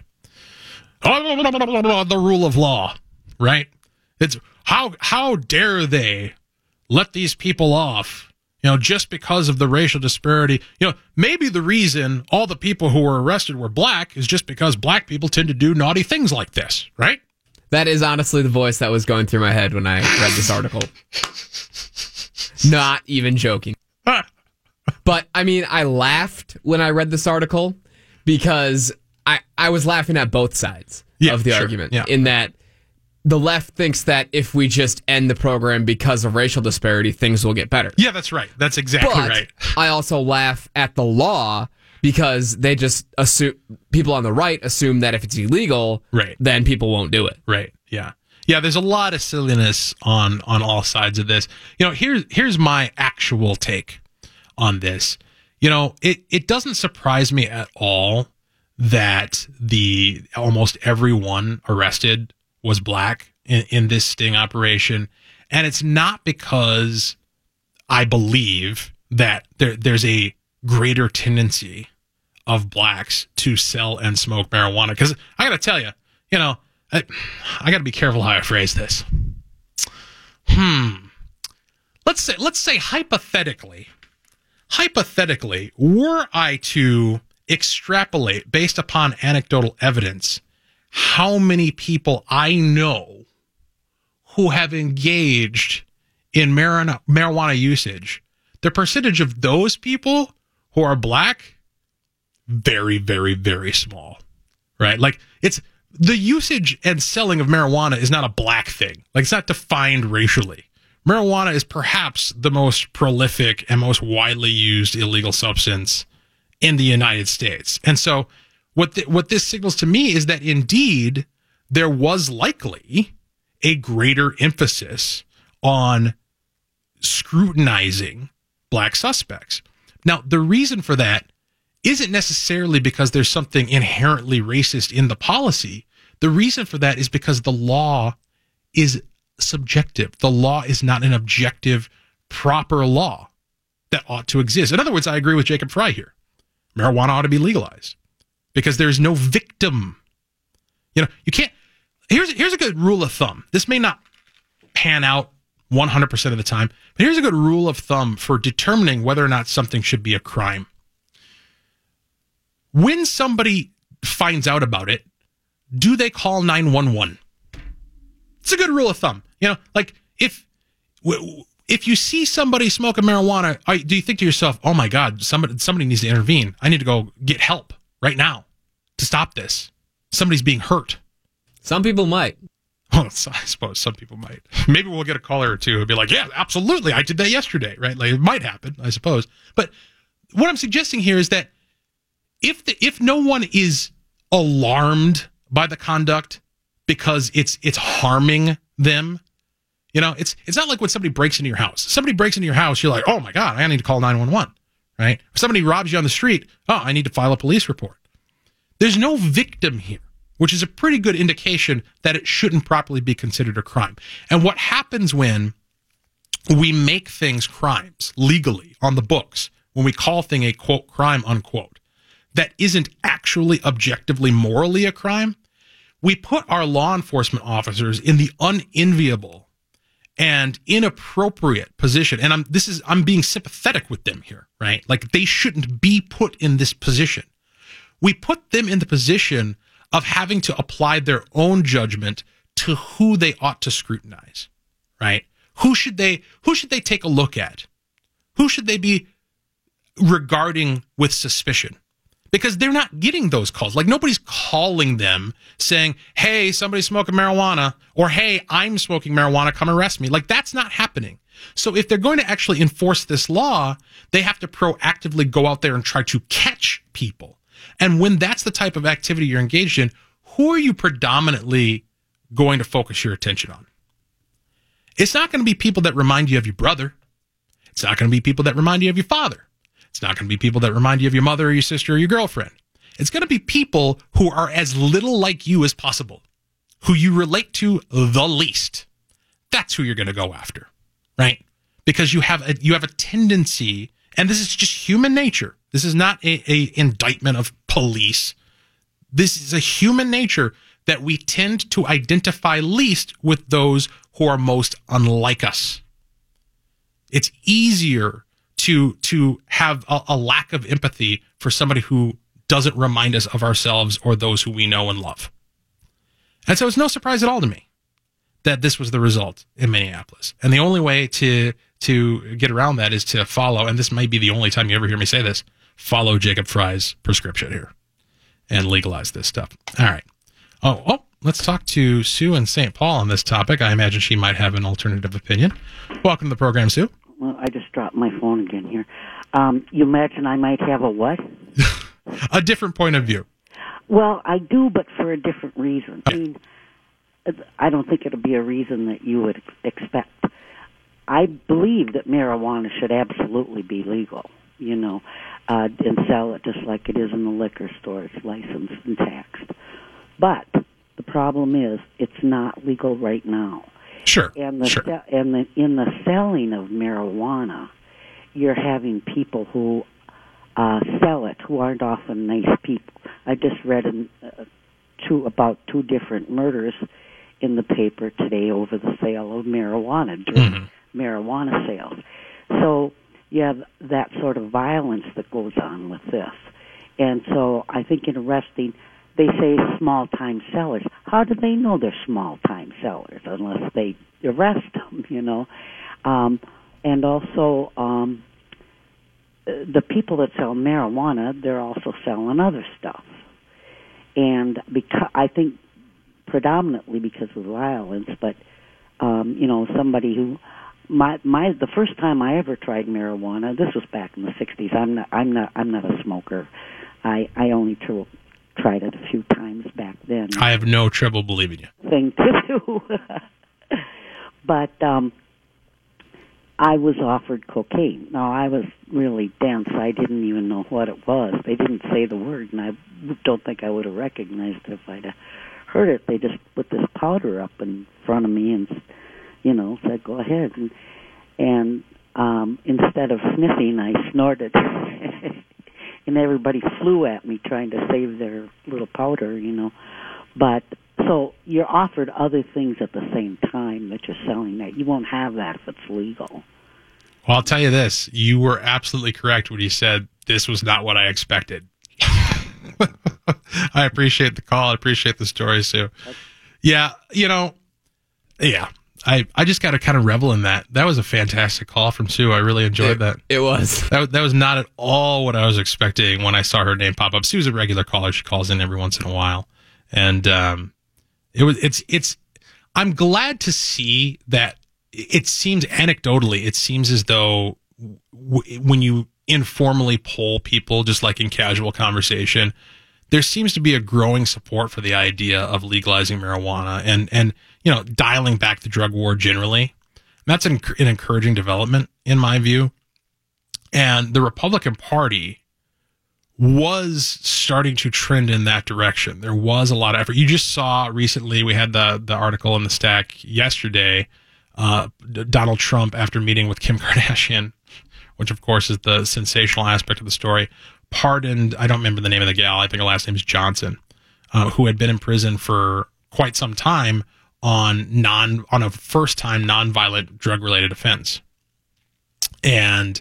The rule of law, right? It's how dare they let these people off, just because of the racial disparity. Maybe the reason all the people who were arrested were black is just because black people tend to do naughty things like this, right? That is honestly the voice that was going through my head when I read this article. Not even joking. But, I mean, I laughed when I read this article because I was laughing at both sides of the argument. Yeah. In that the left thinks that if we just end the program because of racial disparity, things will get better. Yeah, that's right. That's exactly But right. I also laugh at the law because they just assume, people on the right assume that if it's illegal, Right. then people won't do it. Right. Yeah. Yeah, there's a lot of silliness on all sides of this. You know, here's my actual take on this. You know, it doesn't surprise me at all that the almost everyone arrested was black in this sting operation. And it's not because I believe that there's a greater tendency of blacks to sell and smoke marijuana. Because I got to tell you, you know, I got to be careful how I phrase this. Let's say hypothetically, were I to extrapolate based upon anecdotal evidence how many people I know who have engaged in marijuana usage, the percentage of those people who are black, very, very, very small, right? Like, it's the usage and selling of marijuana is not a black thing. Like, it's not defined racially. Marijuana is perhaps the most prolific and most widely used illegal substance in the United States. And so what this signals to me is that indeed there was likely a greater emphasis on scrutinizing black suspects. Now, the reason for that isn't necessarily because there's something inherently racist in the policy. The reason for that is because the law is subjective. The law is not an objective, proper law that ought to exist. In other words, I agree with Jacob Fry here. Marijuana ought to be legalized because there's no victim. You know, you can't. Here's a good rule of thumb. This may not pan out 100% of the time, but here's a good rule of thumb for determining whether or not something should be a crime. When somebody finds out about it, do they call 911? It's a good rule of thumb. You know, like if you see somebody smoking marijuana, do you think to yourself, "Oh my God, somebody needs to intervene. I need to go get help right now to stop this. Somebody's being hurt." Some people might. Well, I suppose some people might. Maybe we'll get a caller or two who'll be like, "Yeah, absolutely, I did that yesterday." Right? Like, it might happen, I suppose. But what I'm suggesting here is that if no one is alarmed by the conduct because it's harming them, you know, it's not like when somebody breaks into your house. Somebody breaks into your house, you're like, "Oh my God, I need to call 911." Right? If somebody robs you on the street, "Oh, I need to file a police report." There's no victim here, which is a pretty good indication that it shouldn't properly be considered a crime. And what happens when we make things crimes legally on the books, when we call thing a quote crime unquote, that isn't actually objectively morally a crime, we put our law enforcement officers in the unenviable and inappropriate position. And I'm being sympathetic with them here, right? Like, they shouldn't be put in this position. We put them in the position of having to apply their own judgment to who they ought to scrutinize, right? Who should they take a look at? Who should they be regarding with suspicion? Because they're not getting those calls. Like, nobody's calling them saying, "Hey, somebody's smoking marijuana," or "Hey, I'm smoking marijuana, come arrest me." Like, that's not happening. So if they're going to actually enforce this law, they have to proactively go out there and try to catch people. And when that's the type of activity you're engaged in, who are you predominantly going to focus your attention on? It's not going to be people that remind you of your brother. It's not going to be people that remind you of your father. It's not going to be people that remind you of your mother or your sister or your girlfriend. It's going to be people who are as little like you as possible, who you relate to the least. That's who you're going to go after, right? Because you have a tendency, and this is just human nature. This is not a indictment of police. This is a human nature that we tend to identify least with those who are most unlike us. It's easier to have a lack of empathy for somebody who doesn't remind us of ourselves or those who we know and love. And so it's no surprise at all to me that this was the result in Minneapolis. And the only way to to get around that is to follow, and this might be the only time you ever hear me say this, follow Jacob Fry's prescription here and legalize this stuff. All right. Oh, let's talk to Sue in St. Paul on this topic. I imagine she might have an alternative opinion. Welcome to the program, Sue. Well, I just dropped my phone again here. You imagine I might have a what? A different point of view. Well, I do, but for a different reason. I mean, I don't think it'll be a reason that you would expect. I believe that marijuana should absolutely be legal, and sell it just like it is in the liquor store. It's licensed and taxed. But the problem is it's not legal right now. Sure. And sure. In the selling of marijuana, you're having people who sell it who aren't often nice people. I just read about 2 different murders in the paper today over the sale of marijuana during marijuana sales. So you have that sort of violence that goes on with this. And so I think in arresting, they say small-time sellers. How do they know they're small-time sellers unless they arrest them, And also, the people that sell marijuana, they're also selling other stuff. And I think predominantly because of violence, but, somebody who... the first time I ever tried marijuana, this was back in the 60s. I'm not a smoker. I only tried it a few times back then. I have no trouble believing you. Thing to do. But I was offered cocaine. Now, I was really dense. I didn't even know what it was. They didn't say the word, and I don't think I would have recognized it if I'd have heard it. They just put this powder up in front of me and, said, go ahead. And instead of sniffing, I snorted. And everybody flew at me trying to save their little powder, But, so you're offered other things at the same time that you're selling that. You won't have that if it's legal. Well, I'll tell you this. You were absolutely correct when you said this was not what I expected. I appreciate the call. I appreciate the story, Sue. Yeah, I just got to kind of revel in that. That was a fantastic call from Sue. I really enjoyed that. It was. That was not at all what I was expecting when I saw her name pop up. Sue's a regular caller. She calls in every once in a while. And I'm glad to see that it seems anecdotally, it seems as though when you informally poll people, just like in casual conversation, there seems to be a growing support for the idea of legalizing marijuana and dialing back the drug war generally. That's an encouraging development in my view. And the Republican Party was starting to trend in that direction. There was a lot of effort. You just saw recently, we had the article in the stack yesterday, Donald Trump, after meeting with Kim Kardashian, which of course is the sensational aspect of the story, pardoned, I don't remember the name of the gal, I think her last name is Johnson, who had been in prison for quite some time on a first-time nonviolent drug-related offense. And,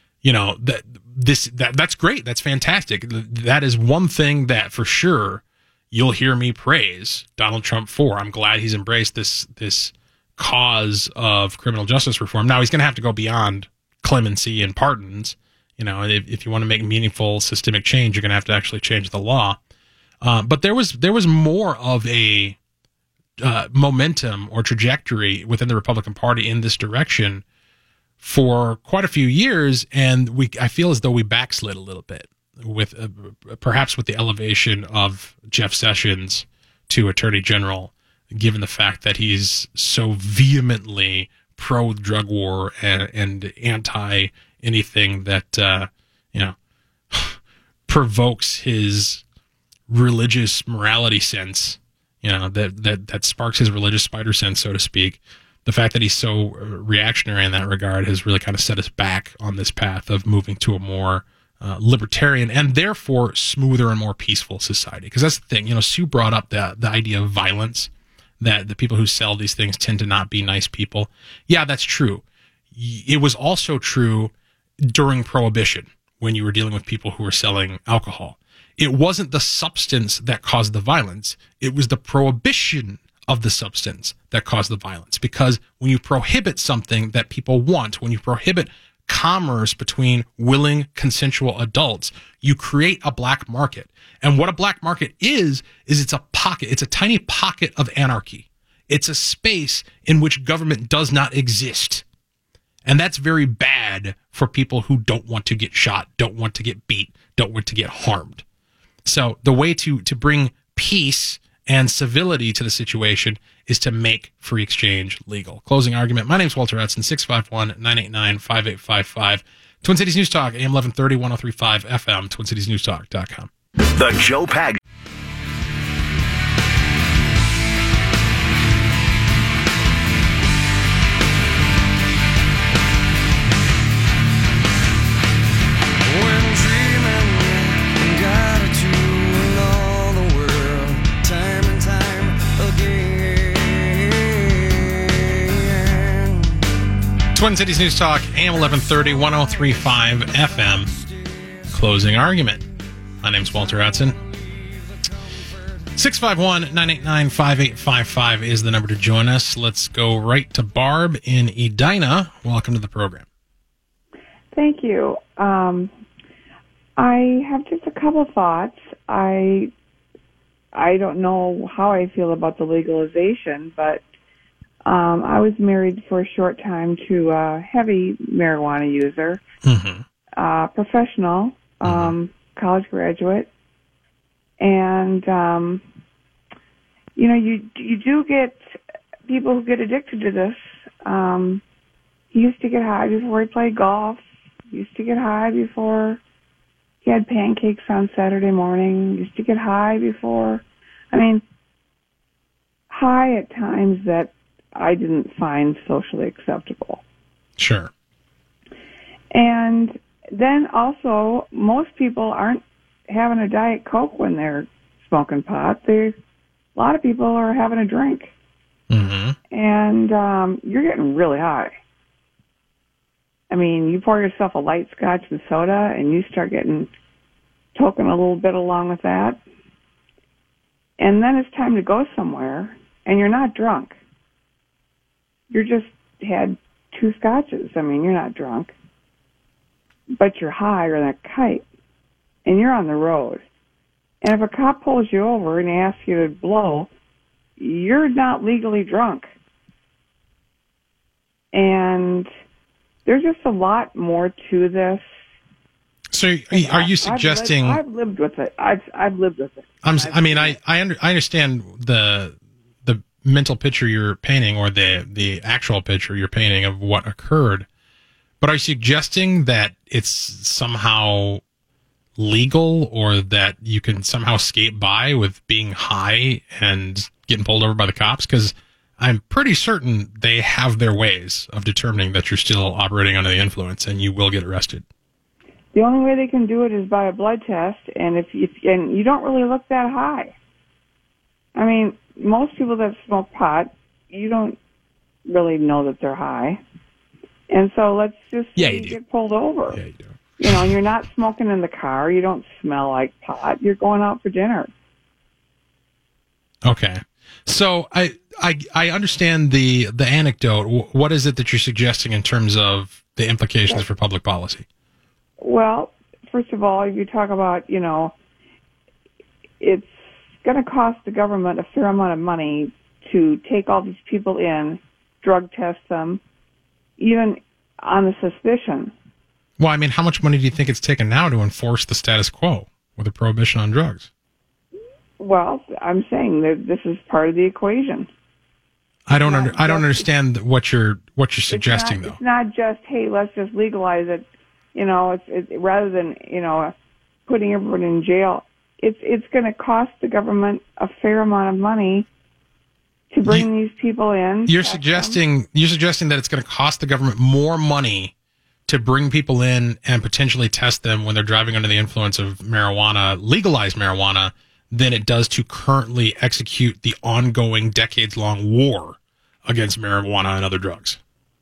that's great. That's fantastic. That is one thing that for sure you'll hear me praise Donald Trump for. I'm glad he's embraced this cause of criminal justice reform. Now he's going to have to go beyond clemency and pardons. If you want to make meaningful systemic change, you're going to have to actually change the law. But there was more of a momentum or trajectory within the Republican Party in this direction for quite a few years, and I feel as though we backslid a little bit with perhaps with the elevation of Jeff Sessions to Attorney General, given the fact that he's so vehemently pro drug war and anti anything that provokes his religious morality sense, that sparks his religious spider sense, so to speak. The fact that he's so reactionary in that regard has really kind of set us back on this path of moving to a more libertarian and therefore smoother and more peaceful society. Because that's the thing, Sue brought up the idea of violence, that the people who sell these things tend to not be nice people. Yeah, that's true. It was also true during Prohibition when you were dealing with people who were selling alcohol. It wasn't the substance that caused the violence. It was the prohibition of the substance that caused the violence. Because when you prohibit something that people want, when you prohibit commerce between willing, consensual adults, you create a black market. And what a black market is it's a pocket. It's a tiny pocket of anarchy. It's a space in which government does not exist. And that's very bad for people who don't want to get shot, don't want to get beat, don't want to get harmed. So the way to bring peace and civility to the situation is to make free exchange legal. Closing argument. My name's Walter Hudson, 651-989-5855. Twin Cities News Talk, AM 1130, 1035 FM, TwinCitiesNewsTalk.com. The Joe Pag. Twin Cities News Talk, AM 1130, 1035 FM. Closing argument. My name's Walter Hudson. 651-989-5855 is the number to join us. Let's go right to Barb in Edina. Welcome to the program. Thank you. I have just a couple thoughts. I don't know how I feel about the legalization, but I was married for a short time to a heavy marijuana user, professional, college graduate, and you do get people who get addicted to this. He used to get high before he played golf. He used to get high before he had pancakes on Saturday morning. He used to get high before, high at times that I didn't find socially acceptable. Sure. And then also, most people aren't having a Diet Coke when they're smoking pot. A lot of people are having a drink. And you're getting really high. You pour yourself a light scotch and soda, and you start getting token a little bit along with that. And then it's time to go somewhere, and you're not drunk. You just had 2 scotches. You're not drunk. But you're higher than a kite. And you're on the road. And if a cop pulls you over and asks you to blow, you're not legally drunk. And there's just a lot more to this. So are you suggesting... I've lived with it. I've lived with it. I understand the mental picture you're painting, or the actual picture you're painting of what occurred, but are you suggesting that it's somehow legal, or that you can somehow skate by with being high and getting pulled over by the cops? Because I'm pretty certain they have their ways of determining that you're still operating under the influence, and you will get arrested. The only way they can do it is by a blood test, and and you don't really look that high. Most people that smoke pot, you don't really know that they're high. And so let's just say you get pulled over. Yeah, you do. And you're not smoking in the car. You don't smell like pot. You're going out for dinner. Okay. So I understand the anecdote. What is it that you're suggesting in terms of the implications for public policy? Well, first of all, if you talk about, it's going to cost the government a fair amount of money to take all these people in, drug test them, even on the suspicion. Well, how much money do you think it's taken now to enforce the status quo with a prohibition on drugs? Well, I'm saying that this is part of the equation. I don't understand what you're suggesting, though. It's not just, hey, let's just legalize it. It's rather than putting everyone in jail. It's going to cost the government a fair amount of money to bring these people in. You're suggesting that it's going to cost the government more money to bring people in and potentially test them when they're driving under the influence of marijuana, legalized marijuana, than it does to currently execute the ongoing decades-long war against marijuana and other drugs.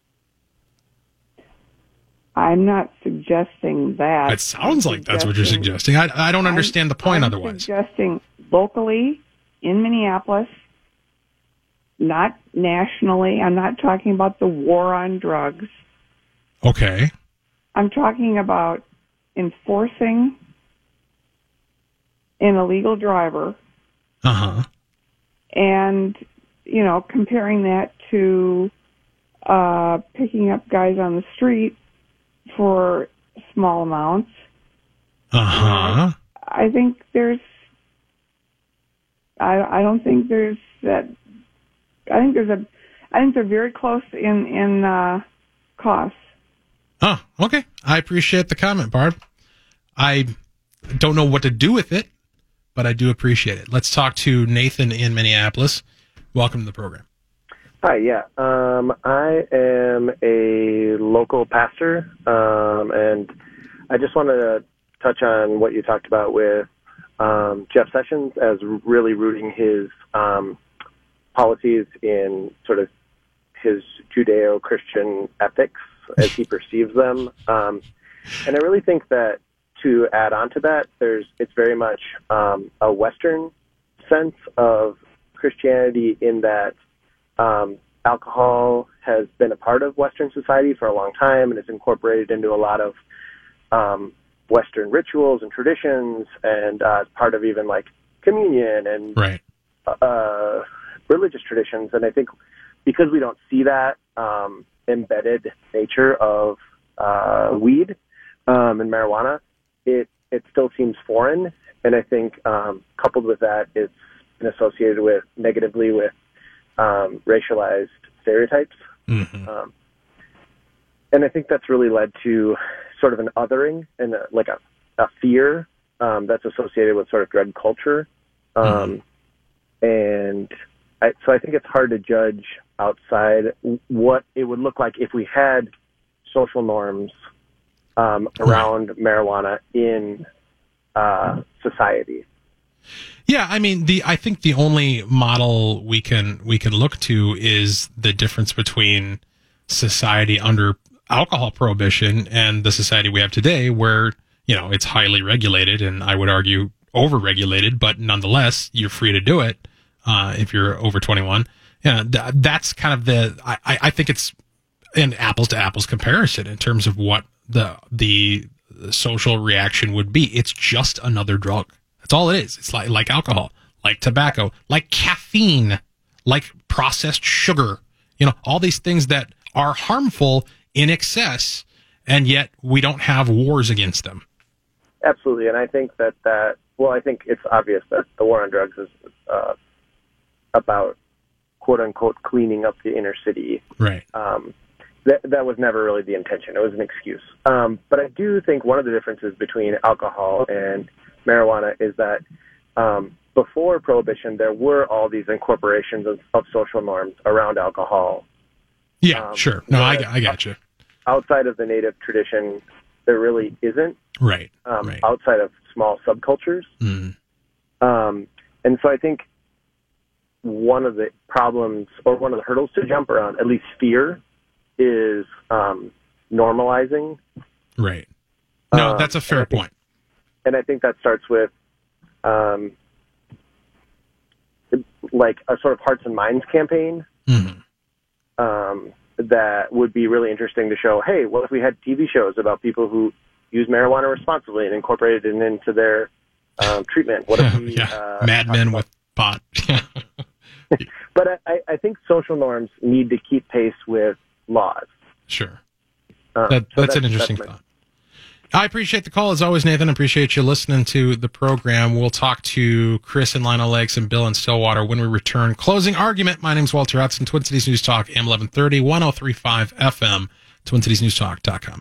I'm not suggesting that. It sounds like that's what you're suggesting. I don't understand the point otherwise. I'm suggesting locally in Minneapolis, not nationally. I'm not talking about the war on drugs. Okay. I'm talking about enforcing an illegal driver Uh-huh. and, comparing that to picking up guys on the street for small amounts. Uh-huh. I think I don't think there's that. I think they're very close in costs. Oh, okay. I appreciate the comment, Barb. I don't know what to do with it, but I do appreciate it. Let's talk to Nathan in Minneapolis. Welcome to the program. Hi, yeah. I am a local pastor, and I just wanted to touch on what you talked about with Jeff Sessions as really rooting his policies in sort of his Judeo-Christian ethics as he perceives them. And I really think that to add on to that, it's very much a Western sense of Christianity in that alcohol has been a part of Western society for a long time and is incorporated into a lot of Western rituals and traditions, and as part of even like communion and Right. Religious traditions. And I think because we don't see that embedded nature of weed and marijuana, it still seems foreign. And I think coupled with that, it's been associated negatively with racialized stereotypes. Mm-hmm. And I think that's really led to sort of an othering and a fear that's associated with sort of drug culture. And so I think it's hard to judge outside what it would look like if we had social norms around marijuana in society. Yeah, I mean, I think the only model we can look to is the difference between society under alcohol prohibition and the society we have today, where it's highly regulated, and I would argue over-regulated, but nonetheless you're free to do it if you're over 21. Yeah, that's kind of I think it's an apples to apples comparison in terms of what the social reaction would be. It's just another drug. That's all it is. It's like alcohol, like tobacco, like caffeine, like processed sugar, all these things that are harmful in excess, and yet we don't have wars against them. Absolutely. And I think I think it's obvious that the war on drugs is about quote unquote cleaning up the inner city. Right. That was never really the intention. It was an excuse. But I do think one of the differences between alcohol and marijuana is that before Prohibition, there were all these incorporations of social norms around alcohol. Yeah, sure. No, I got you. Outside of the native tradition, there really isn't. Right. Right. Outside of small subcultures. Mm. And so I think one of the problems or one of the hurdles to jump around, at least fear, is normalizing. Right. No, that's a fair point. And I think that starts with like a sort of hearts and minds campaign that would be really interesting to show, hey, what if we had TV shows about people who use marijuana responsibly and incorporated it into their treatment? What if we, Mad Men with pot. But I think social norms need to keep pace with laws. Sure. That's an interesting thought. I appreciate the call, as always, Nathan. I appreciate you listening to the program. We'll talk to Chris in Lino Lakes and Bill in Stillwater when we return. Closing argument. My name's Walter Hudson, Twin Cities News Talk, AM 1130, 1035 FM, TwinCitiesNewsTalk.com.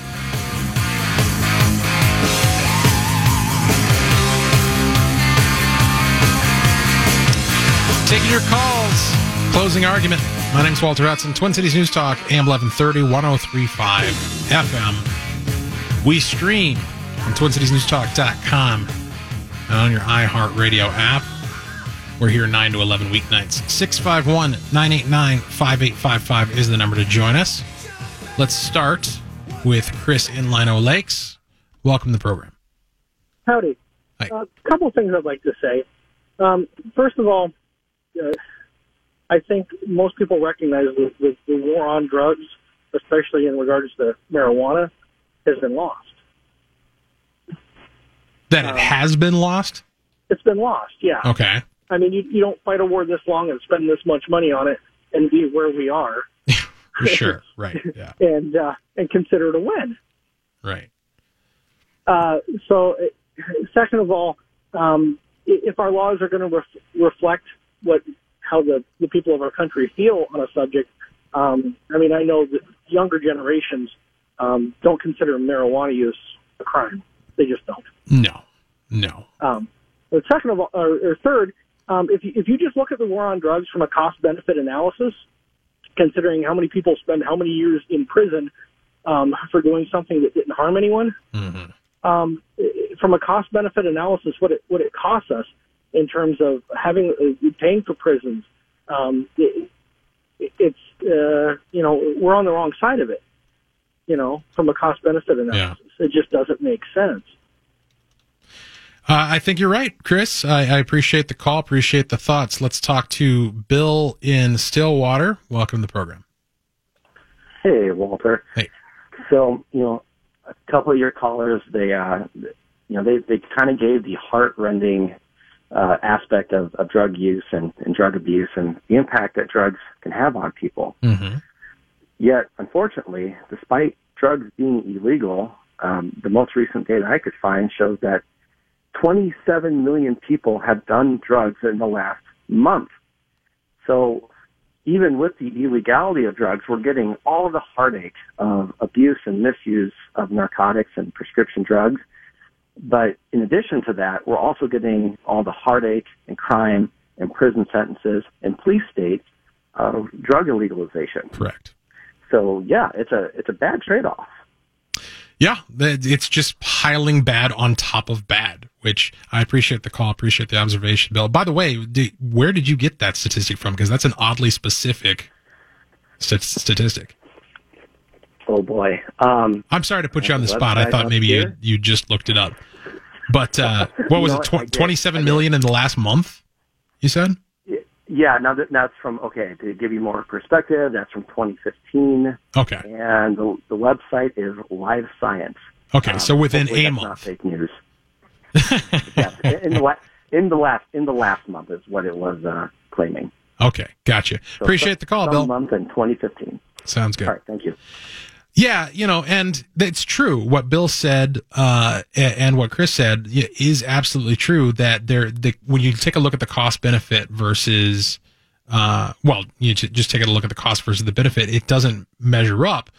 Taking your calls. Closing argument. My name's Walter Hudson, Twin Cities News Talk, AM 1130, 1035 FM. We stream on TwinCitiesNewsTalk.com and on your iHeartRadio app. We're here 9 to 11 weeknights. 651-989-5855 is the number to join us. Let's start with Chris in Lino Lakes. Welcome to the program. Howdy. Hi. A couple things I'd like to say. First of all, I think most people recognize the war on drugs, especially in regards to marijuana, has been lost. That it has been lost? It's been lost, yeah. Okay. I mean, you don't fight a war this long and spend this much money on it and be where we are. For sure, right, yeah. And consider it a win. Right. So, second of all, if our laws are going to reflect how the people of our country feel on a subject, I mean, I know that younger generations don't consider marijuana use a crime. They just don't. No. But second of all, or third, if you just look at the war on drugs from a cost-benefit analysis, considering how many people spend how many years in prison for doing something that didn't harm anyone, from a cost-benefit analysis, what it costs us in terms of paying for prisons, it's we're on the wrong side of it. From a cost-benefit analysis, It just doesn't make sense. I think you're right, Chris. I appreciate the call, appreciate the thoughts. Let's talk to Bill in Stillwater. Welcome to the program. Hey, Walter. Hey. So, a couple of your callers, they kind of gave the heart-rending aspect of drug use and drug abuse and the impact that drugs can have on people. Mm-hmm. Yet, unfortunately, despite drugs being illegal, the most recent data I could find shows that 27 million people have done drugs in the last month. So even with the illegality of drugs, we're getting all the heartache of abuse and misuse of narcotics and prescription drugs. But in addition to that, we're also getting all the heartache and crime and prison sentences and police states of drug illegalization. Correct. So yeah, it's a bad trade-off. Yeah, it's just piling bad on top of bad, which I appreciate the call, appreciate the observation, Bill. By the way, where did you get that statistic from? Because that's an oddly specific statistic. Oh, boy. I'm sorry to put you on the spot. I thought maybe you just looked it up. But what was it, 27 million in the last month, you said? Yeah, now that's from, to give you more perspective, that's from 2015. Okay. And the website is Live Science. Okay, so within a month. Not fake news. Yes, in the last month is what it was claiming. Okay, gotcha. So appreciate the call, Bill. Month in 2015. Sounds good. All right, thank you. Yeah, and it's true. What Bill said and what Chris said is absolutely true, that when you take a look at the cost benefit versus, you just take a look at the cost versus the benefit, it doesn't measure up.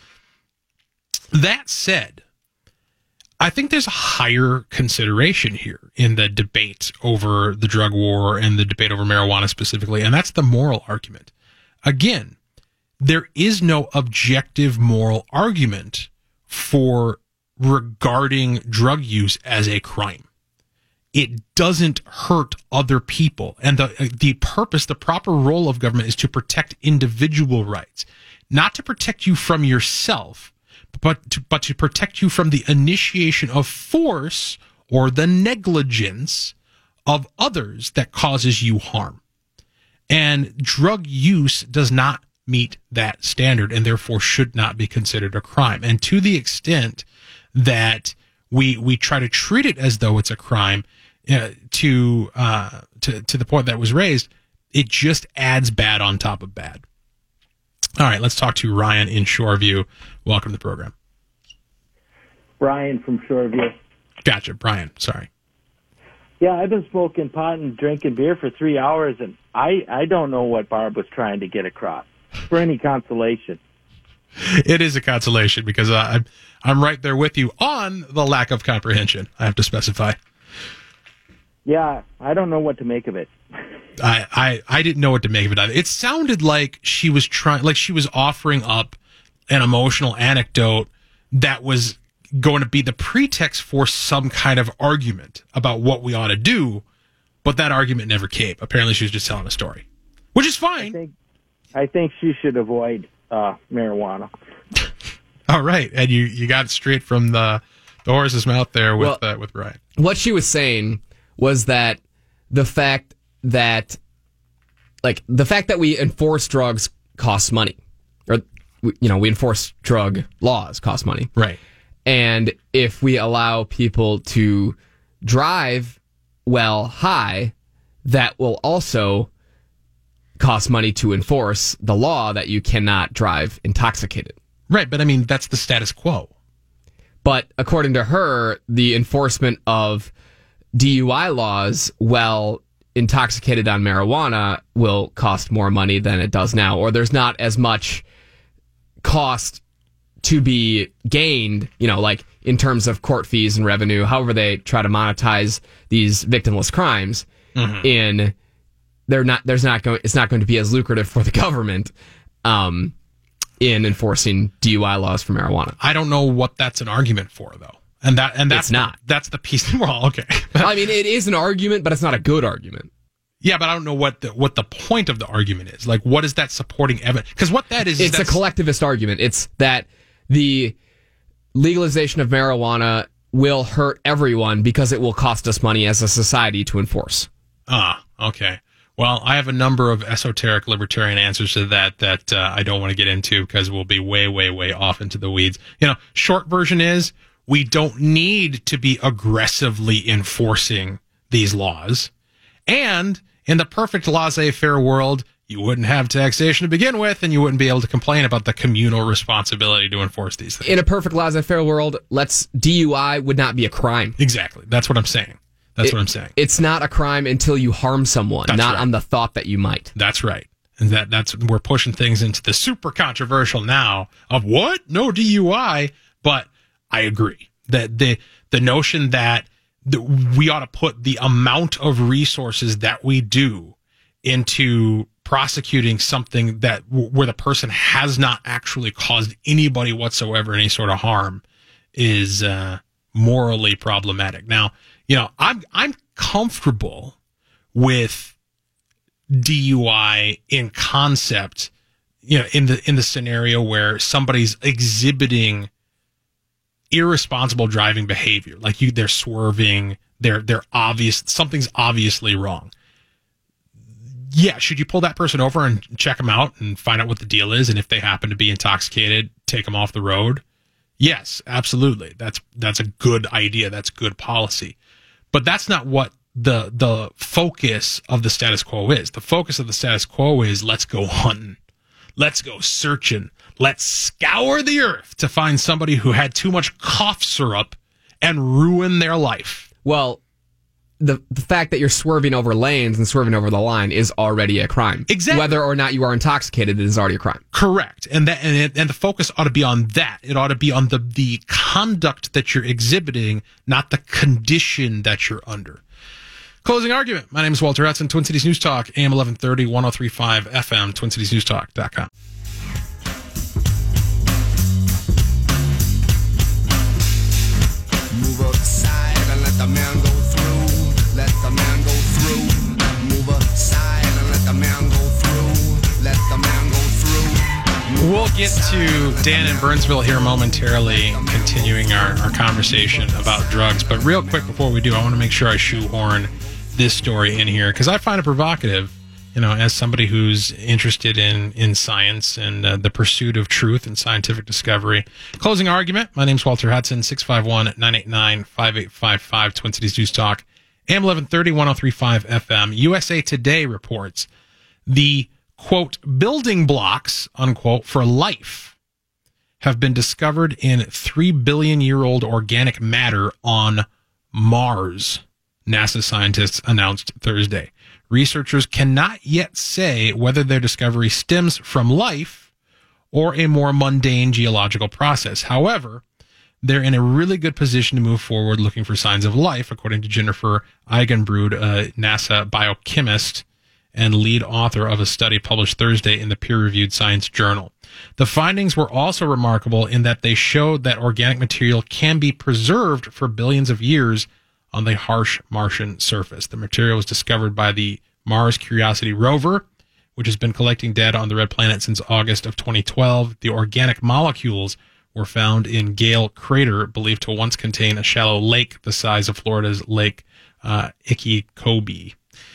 That said, I think there's a higher consideration here in the debate over the drug war and the debate over marijuana specifically, and that's the moral argument. Again, there is no objective moral argument for regarding drug use as a crime. It doesn't hurt other people. And the proper role of government is to protect individual rights, not to protect you from yourself, but to protect you from the initiation of force or the negligence of others that causes you harm. And drug use does not meet that standard and therefore should not be considered a crime. And to the extent that we try to treat it as though it's a crime, to the point that was raised, it just adds bad on top of bad. All right, let's talk to Ryan in Shoreview. Welcome to the program. Brian from Shoreview. Gotcha, Brian. Sorry. Yeah, I've been smoking pot and drinking beer for 3 hours, and I don't know what Barb was trying to get across. For any consolation. It is a consolation because I'm right there with you on the lack of comprehension, I have to specify. Yeah, I don't know what to make of it. I didn't know what to make of it either. It sounded like she was offering up an emotional anecdote that was going to be the pretext for some kind of argument about what we ought to do, but that argument never came. Apparently she was just telling a story, which is fine. I think she should avoid marijuana. All right, and you got it straight from the horse's mouth there with Brian. What she was saying was that the fact that like the fact that we enforce drugs costs money, or we enforce drug laws cost money, right? And if we allow people to drive while high, that will also cost money to enforce the law that you cannot drive intoxicated. Right, but I mean, that's the status quo. But according to her, the enforcement of DUI laws while intoxicated on marijuana will cost more money than it does now, or there's not as much cost to be gained, like in terms of court fees and revenue, however they try to monetize these victimless crimes. Mm-hmm. It's not going to be as lucrative for the government in enforcing DUI laws for marijuana. I don't know what that's an argument for, though. And that's not. That's the piece. Well, okay. I mean, it is an argument, but it's not a good argument. Yeah, but I don't know what the point of the argument is. Like, what is that supporting evidence? Because what that is it's a collectivist argument. It's that the legalization of marijuana will hurt everyone because it will cost us money as a society to enforce. Okay. Well, I have a number of esoteric libertarian answers to that I don't want to get into because we'll be way, way, way off into the weeds. Short version is we don't need to be aggressively enforcing these laws. And in the perfect laissez-faire world, you wouldn't have taxation to begin with, and you wouldn't be able to complain about the communal responsibility to enforce these things. In a perfect laissez-faire world, DUI would not be a crime. Exactly. That's what I'm saying. What I'm saying. It's not a crime until you harm someone, not on the thought that you might. That's right. And that's we're pushing things into the super controversial now of what? No DUI. But I agree that the notion that we ought to put the amount of resources that we do into prosecuting something that where the person has not actually caused anybody whatsoever any sort of harm is morally problematic. Now, I'm comfortable with DUI in concept, in the scenario where somebody's exhibiting irresponsible driving behavior, like they're swerving, they're obvious, something's obviously wrong. Yeah, should you pull that person over and check them out and find out what the deal is, and if they happen to be intoxicated, take them off the road? Yes, absolutely. That's a good idea. That's good policy. But that's not what the focus of the status quo is. The focus of the status quo is let's go hunting. Let's go searching. Let's scour the earth to find somebody who had too much cough syrup and ruin their life. Well, the fact that you're swerving over lanes and swerving over the line is already a crime. Exactly. Whether or not you are intoxicated, it is already a crime. Correct. And the focus ought to be on that. It ought to be on the conduct that you're exhibiting, not the condition that you're under. Closing argument. My name is Walter Hudson, Twin Cities News Talk, AM 1130, 103.5 FM, TwinCitiesNewsTalk.com. Move aside and let the man go through. Let the man go through. Move aside and let the man go through. Let the man go through. We'll get to Dan in Burnsville here momentarily, continuing our conversation about drugs. But real quick before we do, I want to make sure I shoehorn this story in here because I find it provocative, as somebody who's interested in science and the pursuit of truth and scientific discovery. Closing argument. My name's Walter Hudson, 651-989-5855, Twin Cities News Talk, AM 1130, 103.5 FM. USA Today reports the, quote, building blocks, unquote, for life have been discovered in 3 billion-year-old organic matter on Mars, NASA scientists announced Thursday. Researchers cannot yet say whether their discovery stems from life or a more mundane geological process. However, they're in a really good position to move forward looking for signs of life, according to Jennifer Eigenbrud, a NASA biochemist and lead author of a study published Thursday in the peer-reviewed Science Journal. The findings were also remarkable in that they showed that organic material can be preserved for billions of years on the harsh Martian surface. The material was discovered by the Mars Curiosity rover, which has been collecting data on the red planet since August of 2012. The organic molecules were found in Gale Crater, believed to once contain a shallow lake the size of Florida's Lake Okeechobee.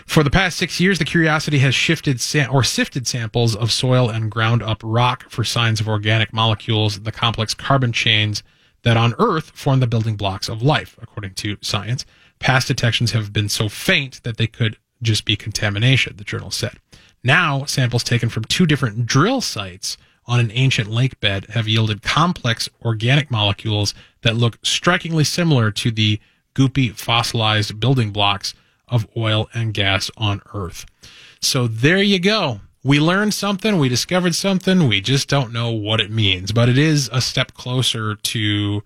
For the past 6 years, the Curiosity has sifted samples of soil and ground up rock for signs of organic molecules, the complex carbon chains that on Earth form the building blocks of life, according to science. Past detections have been so faint that they could just be contamination, the journal said. Now, samples taken from 2 different drill sites on an ancient lake bed have yielded complex organic molecules that look strikingly similar to the goopy fossilized building blocks of oil and gas on Earth. So there you go. We learned something. We discovered something. We just don't know what it means, but it is a step closer to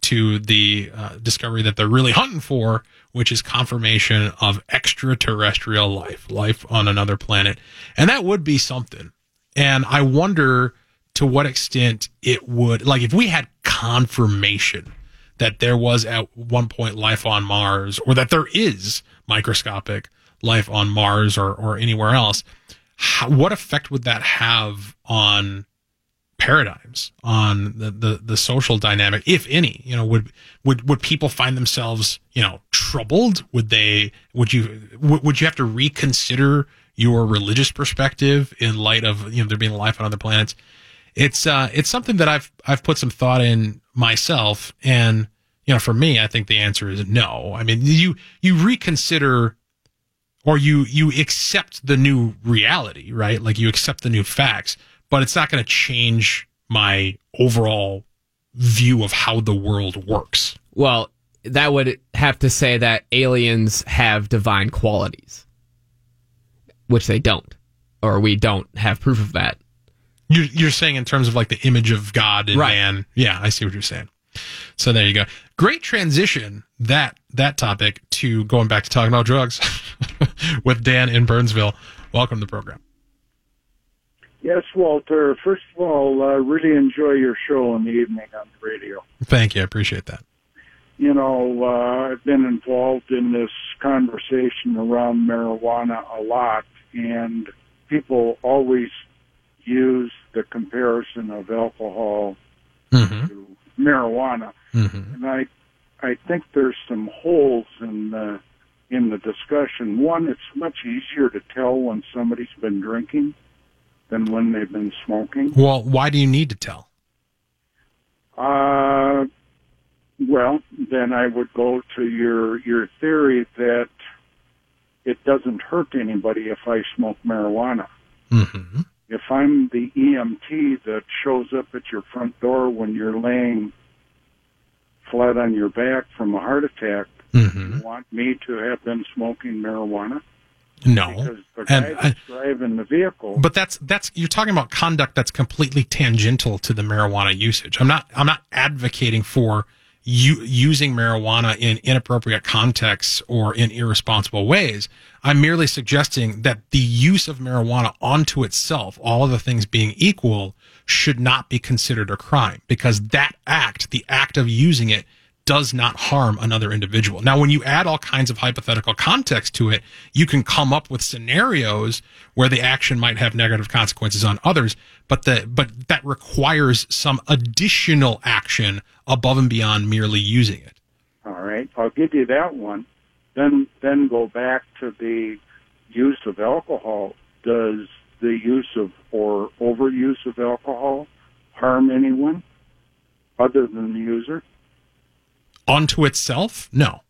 the discovery that they're really hunting for, which is confirmation of extraterrestrial life on another planet. And that would be something. And I wonder to what extent it would, like if we had confirmation that there was at one point life on Mars, or that there is microscopic life on Mars or anywhere else, what effect would that have on paradigms, on the social dynamic, if any? You know, would people find themselves, you know, troubled? Would you have to reconsider your religious perspective in light of, you know, there being life on other planets? It's something that I've put some thought in myself, and you know, for me, I think the answer is no. I mean, you reconsider, or you accept the new reality, right? Like you accept the new facts, but it's not going to change my overall view of how the world works. Well, that would have to say that aliens have divine qualities, which they don't, or we don't have proof of that. You're saying in terms of like the image of God in man. Yeah, I see what you're saying. So there you go. Great transition, that topic, to going back to talking about drugs with Dan in Burnsville. Welcome to the program. Yes, Walter. First of all, really enjoy your show in the evening on the radio. Thank you. I appreciate that. You know, I've been involved in this conversation around marijuana a lot, and people always use the comparison of alcohol to marijuana. And I think there's some holes in the discussion. One, it's much easier to tell when somebody's been drinking than when they've been smoking. Well, why do you need to tell? Well, then I would go to your theory that it doesn't hurt anybody if I smoke marijuana. If I'm the EMT that shows up at your front door when you're laying flat on your back from a heart attack, you want me to have been smoking marijuana? No. Because the guy that's driving the vehicle. But that's you're talking about conduct that's completely tangential to the marijuana usage. I'm not advocating for using marijuana in inappropriate contexts or in irresponsible ways. I'm merely suggesting that the use of marijuana onto itself, all other things being equal, should not be considered a crime, because that act, the act of using it, does not harm another individual. Now, when you add all kinds of hypothetical context to it, you can come up with scenarios where the action might have negative consequences on others, but that requires some additional action above and beyond merely using it. All right, I'll give you that one. Then go back to the use of alcohol. Does the use of or overuse of alcohol harm anyone other than the user? Onto itself? No.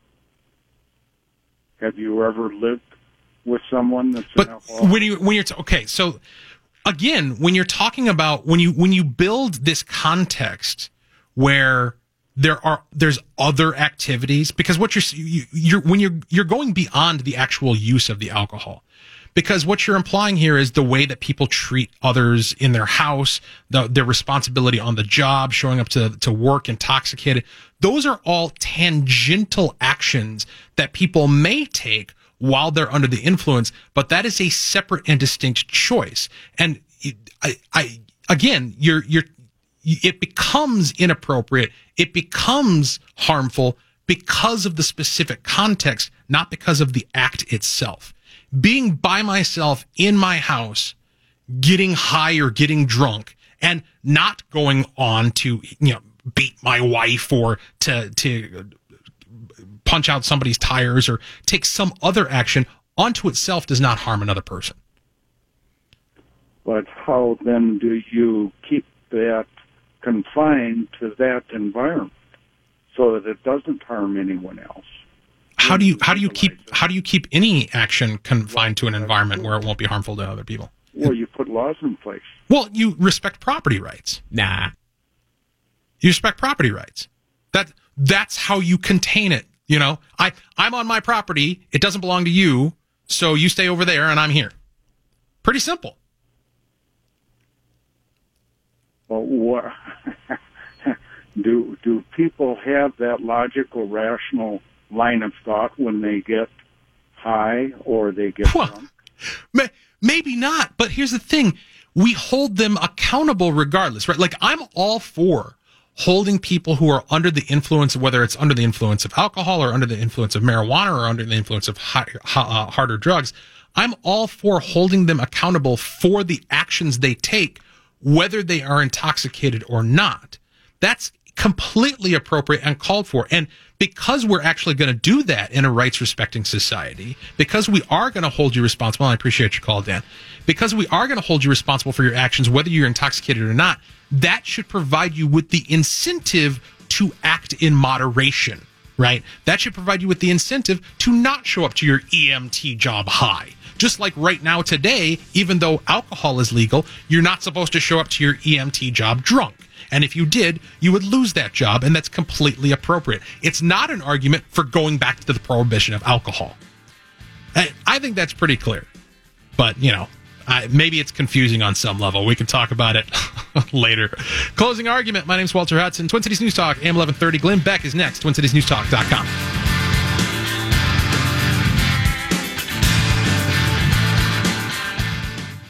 Have you ever lived with someone that's but an alcoholic? when you're okay, so again, when you're talking about when you build this context where there's other activities, because what you're going beyond the actual use of the alcohol. Because what you're implying here is the way that people treat others in their house, their responsibility on the job, showing up to work intoxicated. Those are all tangential actions that people may take while they're under the influence, but that is a separate and distinct choice. And it becomes inappropriate. It becomes harmful because of the specific context, not because of the act itself. Being by myself in my house, getting high or getting drunk, and not going on to, beat my wife or to punch out somebody's tires or take some other action onto itself does not harm another person. But how then do you keep that confined to that environment so that it doesn't harm anyone else? How do you keep any action confined to an environment where it won't be harmful to other people? Well, you put laws in place. Well, you respect property rights. Nah. You respect property rights. That's how you contain it. You know, I'm on my property. It doesn't belong to you. So you stay over there and I'm here. Pretty simple. Well, what, do people have that logical, rational line of thought when they get high or they get drunk? Maybe not, but here's the thing. We hold them accountable regardless, right? Like, I'm all for holding people who are under the influence, whether it's under the influence of alcohol or under the influence of marijuana or under the influence of harder drugs. I'm all for holding them accountable for the actions they take, whether they are intoxicated or not. That's completely appropriate and called for. And because we're actually going to do that in a rights-respecting society, because we are going to hold you responsible, and I appreciate your call, Dan, because we are going to hold you responsible for your actions, whether you're intoxicated or not, that should provide you with the incentive to act in moderation, right? That should provide you with the incentive to not show up to your EMT job high. Just like right now today, even though alcohol is legal, you're not supposed to show up to your EMT job drunk. And if you did, you would lose that job, and that's completely appropriate. It's not an argument for going back to the prohibition of alcohol. I think that's pretty clear. But, you know, maybe it's confusing on some level. We can talk about it later. Closing argument. My name's Walter Hudson. Twin Cities News Talk, AM 1130. Glenn Beck is next. TwinCitiesNewsTalk.com.